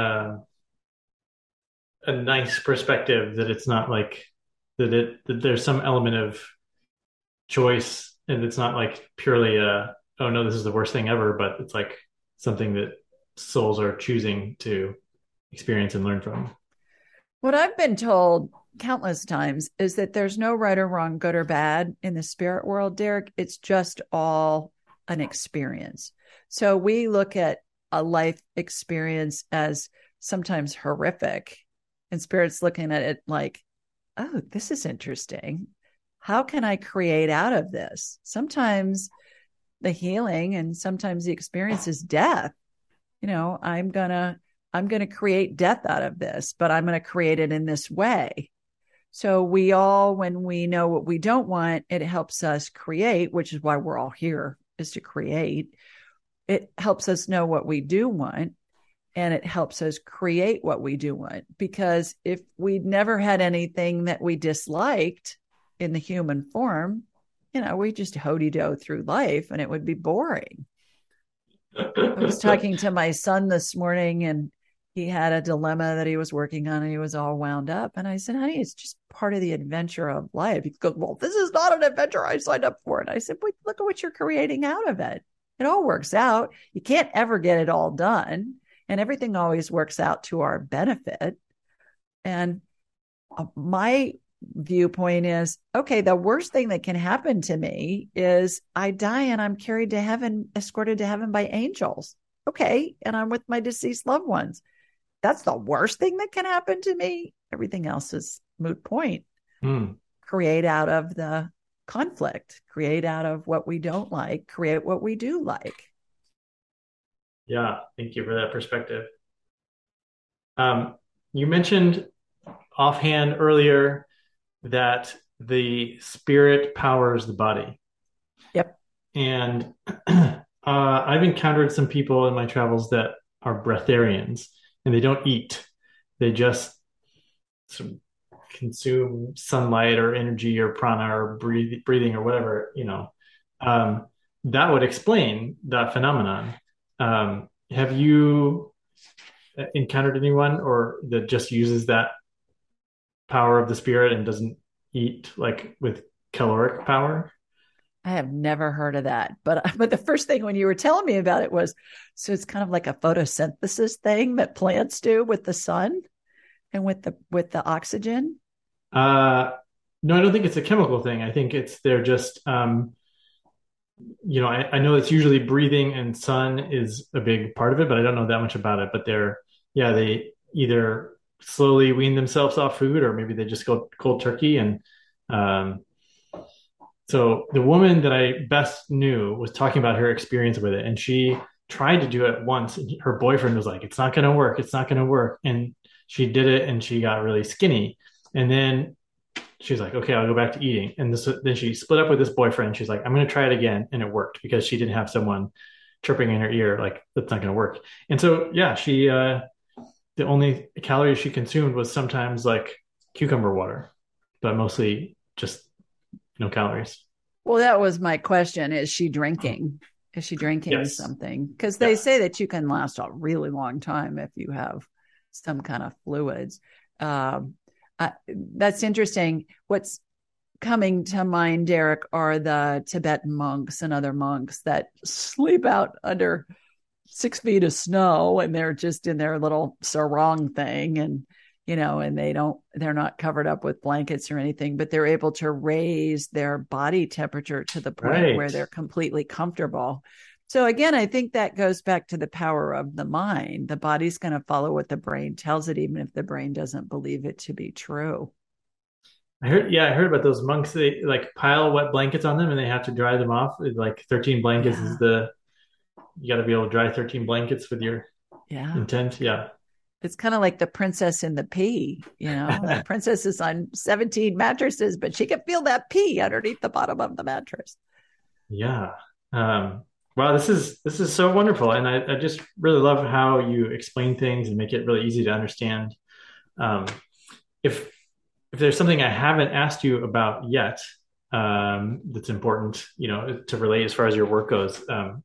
a nice perspective that it's not like that there's some element of choice and it's not like purely oh no, this is the worst thing ever, but it's like something that souls are choosing to experience and learn from. What I've been told countless times is that there's no right or wrong, good or bad in the spirit world, Derek. It's just all an experience. So we look at a life experience as sometimes horrific, and spirit's looking at it like, oh, this is interesting. how can I create out of this? Sometimes the healing and sometimes the experience is death. I'm going to create death out of this, but I'm going to create it in this way. So we all, when we know what we don't want, it helps us create, which is why we're all here, is to create. It helps us know what we do want, and it helps us create what we do want. Because if we'd never had anything that we disliked in the human form, we just hody-do through life and it would be boring. I was talking to my son this morning, and he had a dilemma that he was working on, and he was all wound up. And I said, honey, it's just part of the adventure of life. He goes, well, this is not an adventure I signed up for. And I said, wait, look at what you're creating out of it. It all works out. You can't ever get it all done. And everything always works out to our benefit. And my viewpoint is, okay, the worst thing that can happen to me is I die and I'm carried to heaven, escorted to heaven by angels. Okay. And I'm with my deceased loved ones. That's the worst thing that can happen to me. Everything else is moot point. Create out of the conflict, create out of what we don't like, create what we do like. Yeah. Thank you for that perspective. You mentioned offhand earlier that the spirit powers the body. Yep. And I've encountered some people in my travels that are breatharians, and they don't eat. They just consume sunlight or energy or prana or breathing or whatever, that would explain that phenomenon. Have you encountered anyone or that just uses that power of the spirit and doesn't eat, like with caloric power? I have never heard of that, but the first thing when you were telling me about it was, so it's kind of like a photosynthesis thing that plants do with the sun and with the oxygen. No, I don't think it's a chemical thing. I think they're just, I know it's usually breathing and sun is a big part of it, but I don't know that much about it. But they either slowly wean themselves off food, or maybe they just go cold turkey. And so the woman that I best knew was talking about her experience with it, and she tried to do it once. And her boyfriend was like, "It's not going to work. It's not going to work." And she did it, and she got really skinny. And then she was like, "Okay, I'll go back to eating." And then she split up with this boyfriend. She's like, "I'm going to try it again," and it worked because she didn't have someone chirping in her ear like, "That's not going to work." And so, yeah, she the only calories she consumed was sometimes like cucumber water, but mostly just no calories. Well, that was my question. Is she drinking? Is she drinking Yes. something? Because they say that you can last a really long time if you have some kind of fluids. That's interesting. What's coming to mind, Derek, are the Tibetan monks and other monks that sleep out under 6 feet of snow, and they're just in their little sarong thing, and and they're not covered up with blankets or anything, but they're able to raise their body temperature to the point where they're completely comfortable. So again, I think that goes back to the power of the mind. The body's going to follow what the brain tells it, even if the brain doesn't believe it to be true. I heard about those monks. They like pile wet blankets on them and they have to dry them off. Like 13 blankets is you got to be able to dry 13 blankets with your intent. Yeah. It's kind of like the princess in the pea, the princess is on 17 mattresses, but she can feel that pea underneath the bottom of the mattress. Yeah. Wow, this is so wonderful. And I just really love how you explain things and make it really easy to understand. If there's something I haven't asked you about yet, that's important, to relate as far as your work goes,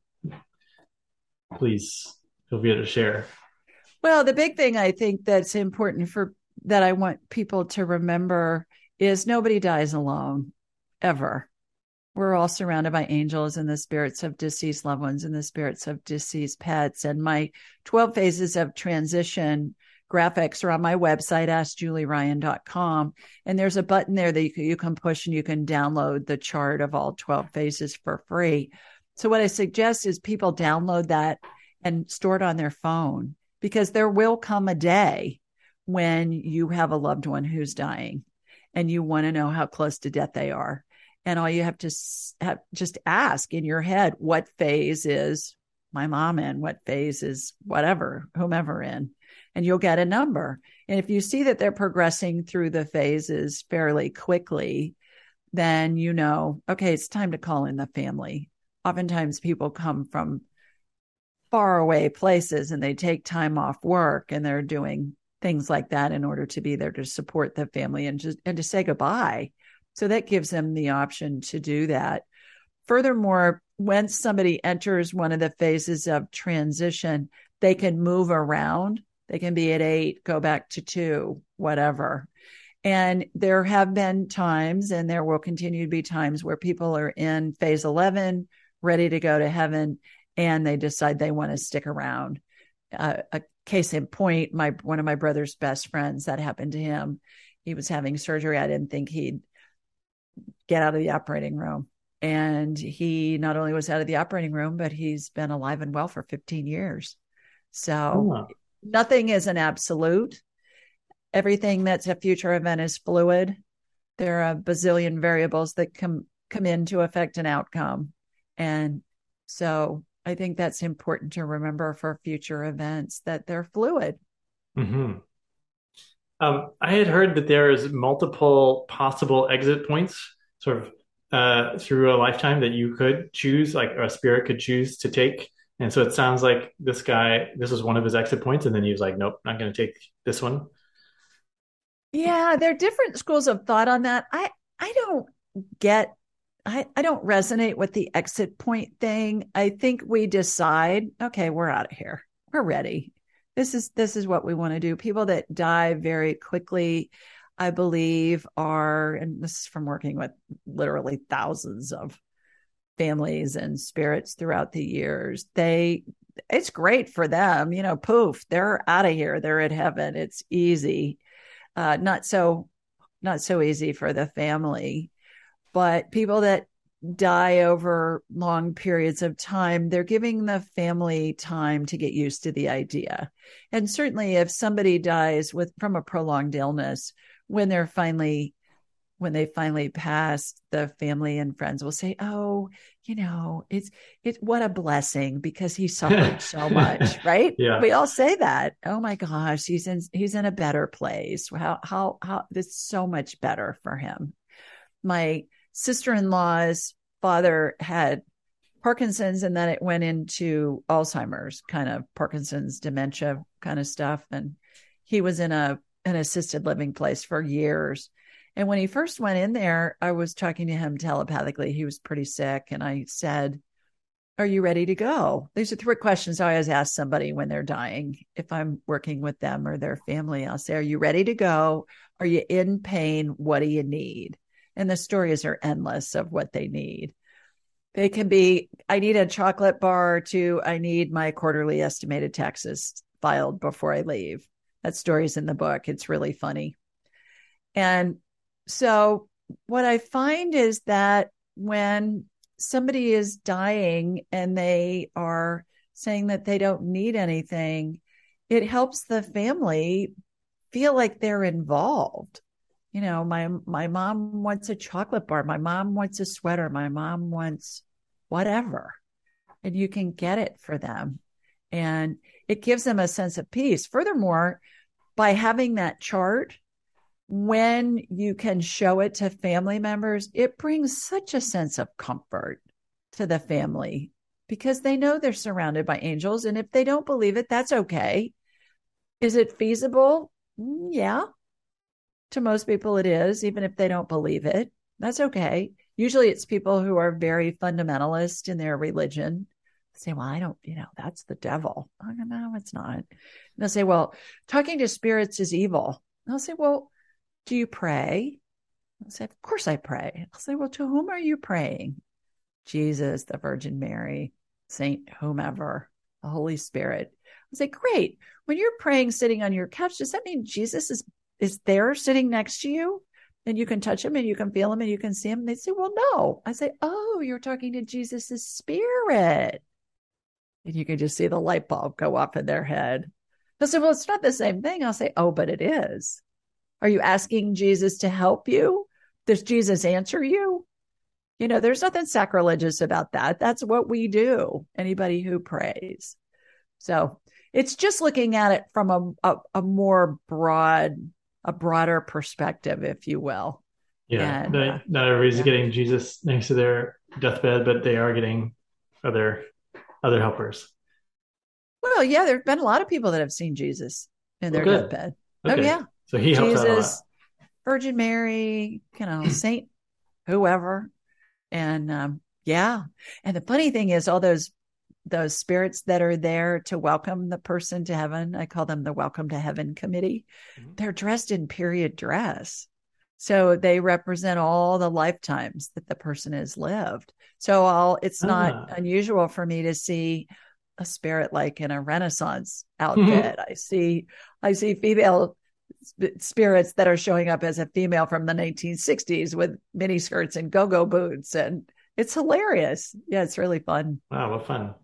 please feel free to share. Well, the big thing I think that's important that I want people to remember is nobody dies alone, ever. We're all surrounded by angels and the spirits of deceased loved ones and the spirits of deceased pets. And my 12 phases of transition graphics are on my website, AskJulieRyan.com. And there's a button there that you can push, and you can download the chart of all 12 phases for free. So what I suggest is people download that and store it on their phone, because there will come a day when you have a loved one who's dying and you want to know how close to death they are. And all you have to just ask in your head, what phase is my mom in? What phase is whatever, whomever in? And you'll get a number. And if you see that they're progressing through the phases fairly quickly, then you know, okay, it's time to call in the family. Oftentimes people come from far away places and they take time off work and they're doing things like that in order to be there to support the family and to say goodbye. So that gives them the option to do that. Furthermore, when somebody enters one of the phases of transition, they can move around. They can be at 8, go back to 2, whatever. And there have been times, and there will continue to be times where people are in phase 11, ready to go to heaven, and they decide they want to stick around. A case in point, one of my brother's best friends, that happened to him. He was having surgery. I didn't think he'd get out of the operating room. And he not only was out of the operating room, but he's been alive and well for 15 years. So nothing is an absolute. Everything that's a future event is fluid. There are a bazillion variables that come into affect an outcome. And so I think that's important to remember for future events, that they're fluid. Mm-hmm. I had heard that there is multiple possible exit points sort of through a lifetime that you could choose, like a spirit could choose to take. And so it sounds like this was one of his exit points. And then he was like, nope, not going to take this one. Yeah, there are different schools of thought on that. I don't resonate with the exit point thing. I think we decide, okay, we're out of here. We're ready. This is what we want to do. People that die very quickly, I believe, and this is from working with literally thousands of families and spirits throughout the years. It's great for them, poof, they're out of here. They're at heaven. It's easy. Not so easy for the family, but people that die over long periods of time, they're giving the family time to get used to the idea. And certainly if somebody dies from a prolonged illness, when they finally pass, the family and friends will say, oh, it's what a blessing, because he suffered so much, right? Yeah. We all say that. Oh my gosh, he's in a better place. How it's so much better for him. My sister-in-law's father had Parkinson's, and then it went into Alzheimer's, kind of Parkinson's dementia kind of stuff. And he was in an assisted living place for years. And when he first went in there, I was talking to him telepathically. He was pretty sick. And I said, are you ready to go? These are 3 questions I always ask somebody when they're dying. If I'm working with them or their family, I'll say, are you ready to go? Are you in pain? What do you need? And the stories are endless of what they need. They can be, I need a chocolate bar, to I need my quarterly estimated taxes filed before I leave. That story's in the book. It's really funny. And so what I find is that when somebody is dying and they are saying that they don't need anything, it helps the family feel like they're involved. My mom wants a chocolate bar. My mom wants a sweater. My mom wants whatever. And you can get it for them. And it gives them a sense of peace. Furthermore, by having that chart, when you can show it to family members, it brings such a sense of comfort to the family, because they know they're surrounded by angels. And if they don't believe it, that's okay. Is it feasible? Yeah. To most people it is, even if they don't believe it. That's okay. Usually it's people who are very fundamentalist in their religion. Say, well, I don't, that's the devil. I go, no, it's not. And they'll say, well, talking to spirits is evil. And I'll say, well, do you pray? I'll say, of course I pray. I'll say, well, to whom are you praying? Jesus, the Virgin Mary, Saint whomever, the Holy Spirit. I'll say, great. When you're praying sitting on your couch, does that mean Jesus is there sitting next to you? And you can touch him and you can feel him and you can see him? And they say, well, no. I say, oh, you're talking to Jesus's spirit. And you can just see the light bulb go off in their head. They'll say, well, it's not the same thing. I'll say, oh, but it is. Are you asking Jesus to help you? Does Jesus answer you? There's nothing sacrilegious about that. That's what we do. Anybody who prays. So it's just looking at it from a more broader perspective, if you will. Yeah, And not everybody's getting Jesus next to their deathbed, but they are getting other helpers. well, yeah, there've been a lot of people that have seen Jesus in their good. deathbed. Okay. Oh yeah, So he helps out a lot. Jesus, Virgin Mary, Saint whoever, and yeah. And the funny thing is, all those spirits that are there to welcome the person to heaven, I call them the Welcome to Heaven Committee. They're dressed in period dress. So they represent all the lifetimes that the person has lived. So it's not unusual for me to see a spirit like in a Renaissance outfit. I see female spirits that are showing up as a female from the 1960s with mini skirts and go-go boots, and it's hilarious. Yeah, it's really fun. Wow, what fun.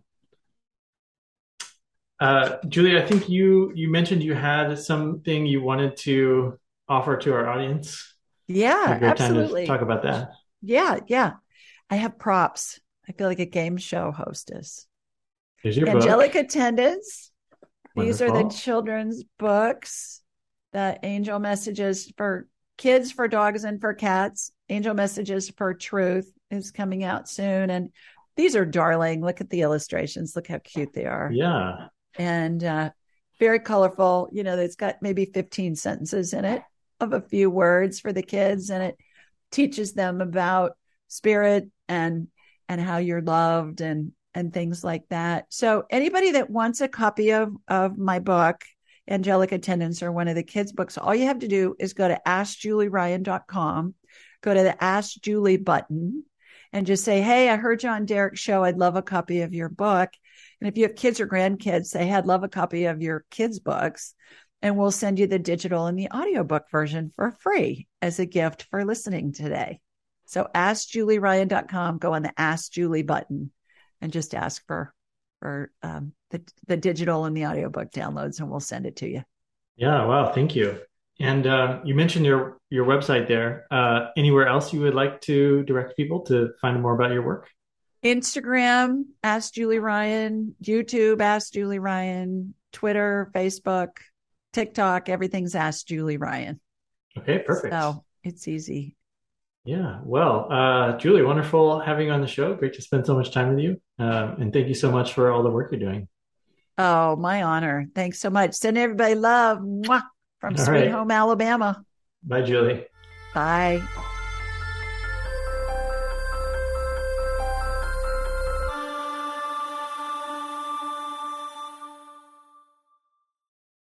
Julie, I think you mentioned you had something you wanted to offer to our audience. Yeah, a great absolutely. Time to talk about that. Yeah. I have props. I feel like a game show hostess. Here's your Angelic book. Attendants. These are the Wonderful. children's books. The angel messages for kids, for dogs, and for cats. Angel Messages for Truth is coming out soon. And these are darling. Look at the illustrations. Look how cute they are. Yeah. And very colorful. It's got maybe 15 sentences in it of a few words for the kids. And it teaches them about spirit and how you're loved and things like that. So anybody that wants a copy of my book, Angelic Attendants, or one of the kids' books, all you have to do is go to AskJulieRyan.com, go to the Ask Julie button, and just say, hey, I heard you on Derek's show. I'd love a copy of your book. And if you have kids or grandkids, say, hey, I'd love a copy of your kids' books. And we'll send you the digital and the audiobook version for free as a gift for listening today. So AskJulieRyan.com, go on the Ask Julie button and just ask for the digital and the audiobook downloads, and we'll send it to you. Yeah, wow, thank you. And you mentioned your website there. Anywhere else you would like to direct people to find more about your work? Instagram, Ask Julie Ryan, YouTube, Ask Julie Ryan, Twitter, Facebook, TikTok, everything's Ask Julie Ryan. Okay, perfect. So it's easy. Yeah, well, Julie, wonderful having you on the show. Great to spend so much time with you. And thank you so much for all the work you're doing. Oh, my honor. Thanks so much. Send everybody love. Mwah, from Sweet Home, Alabama. Bye, Julie. Bye.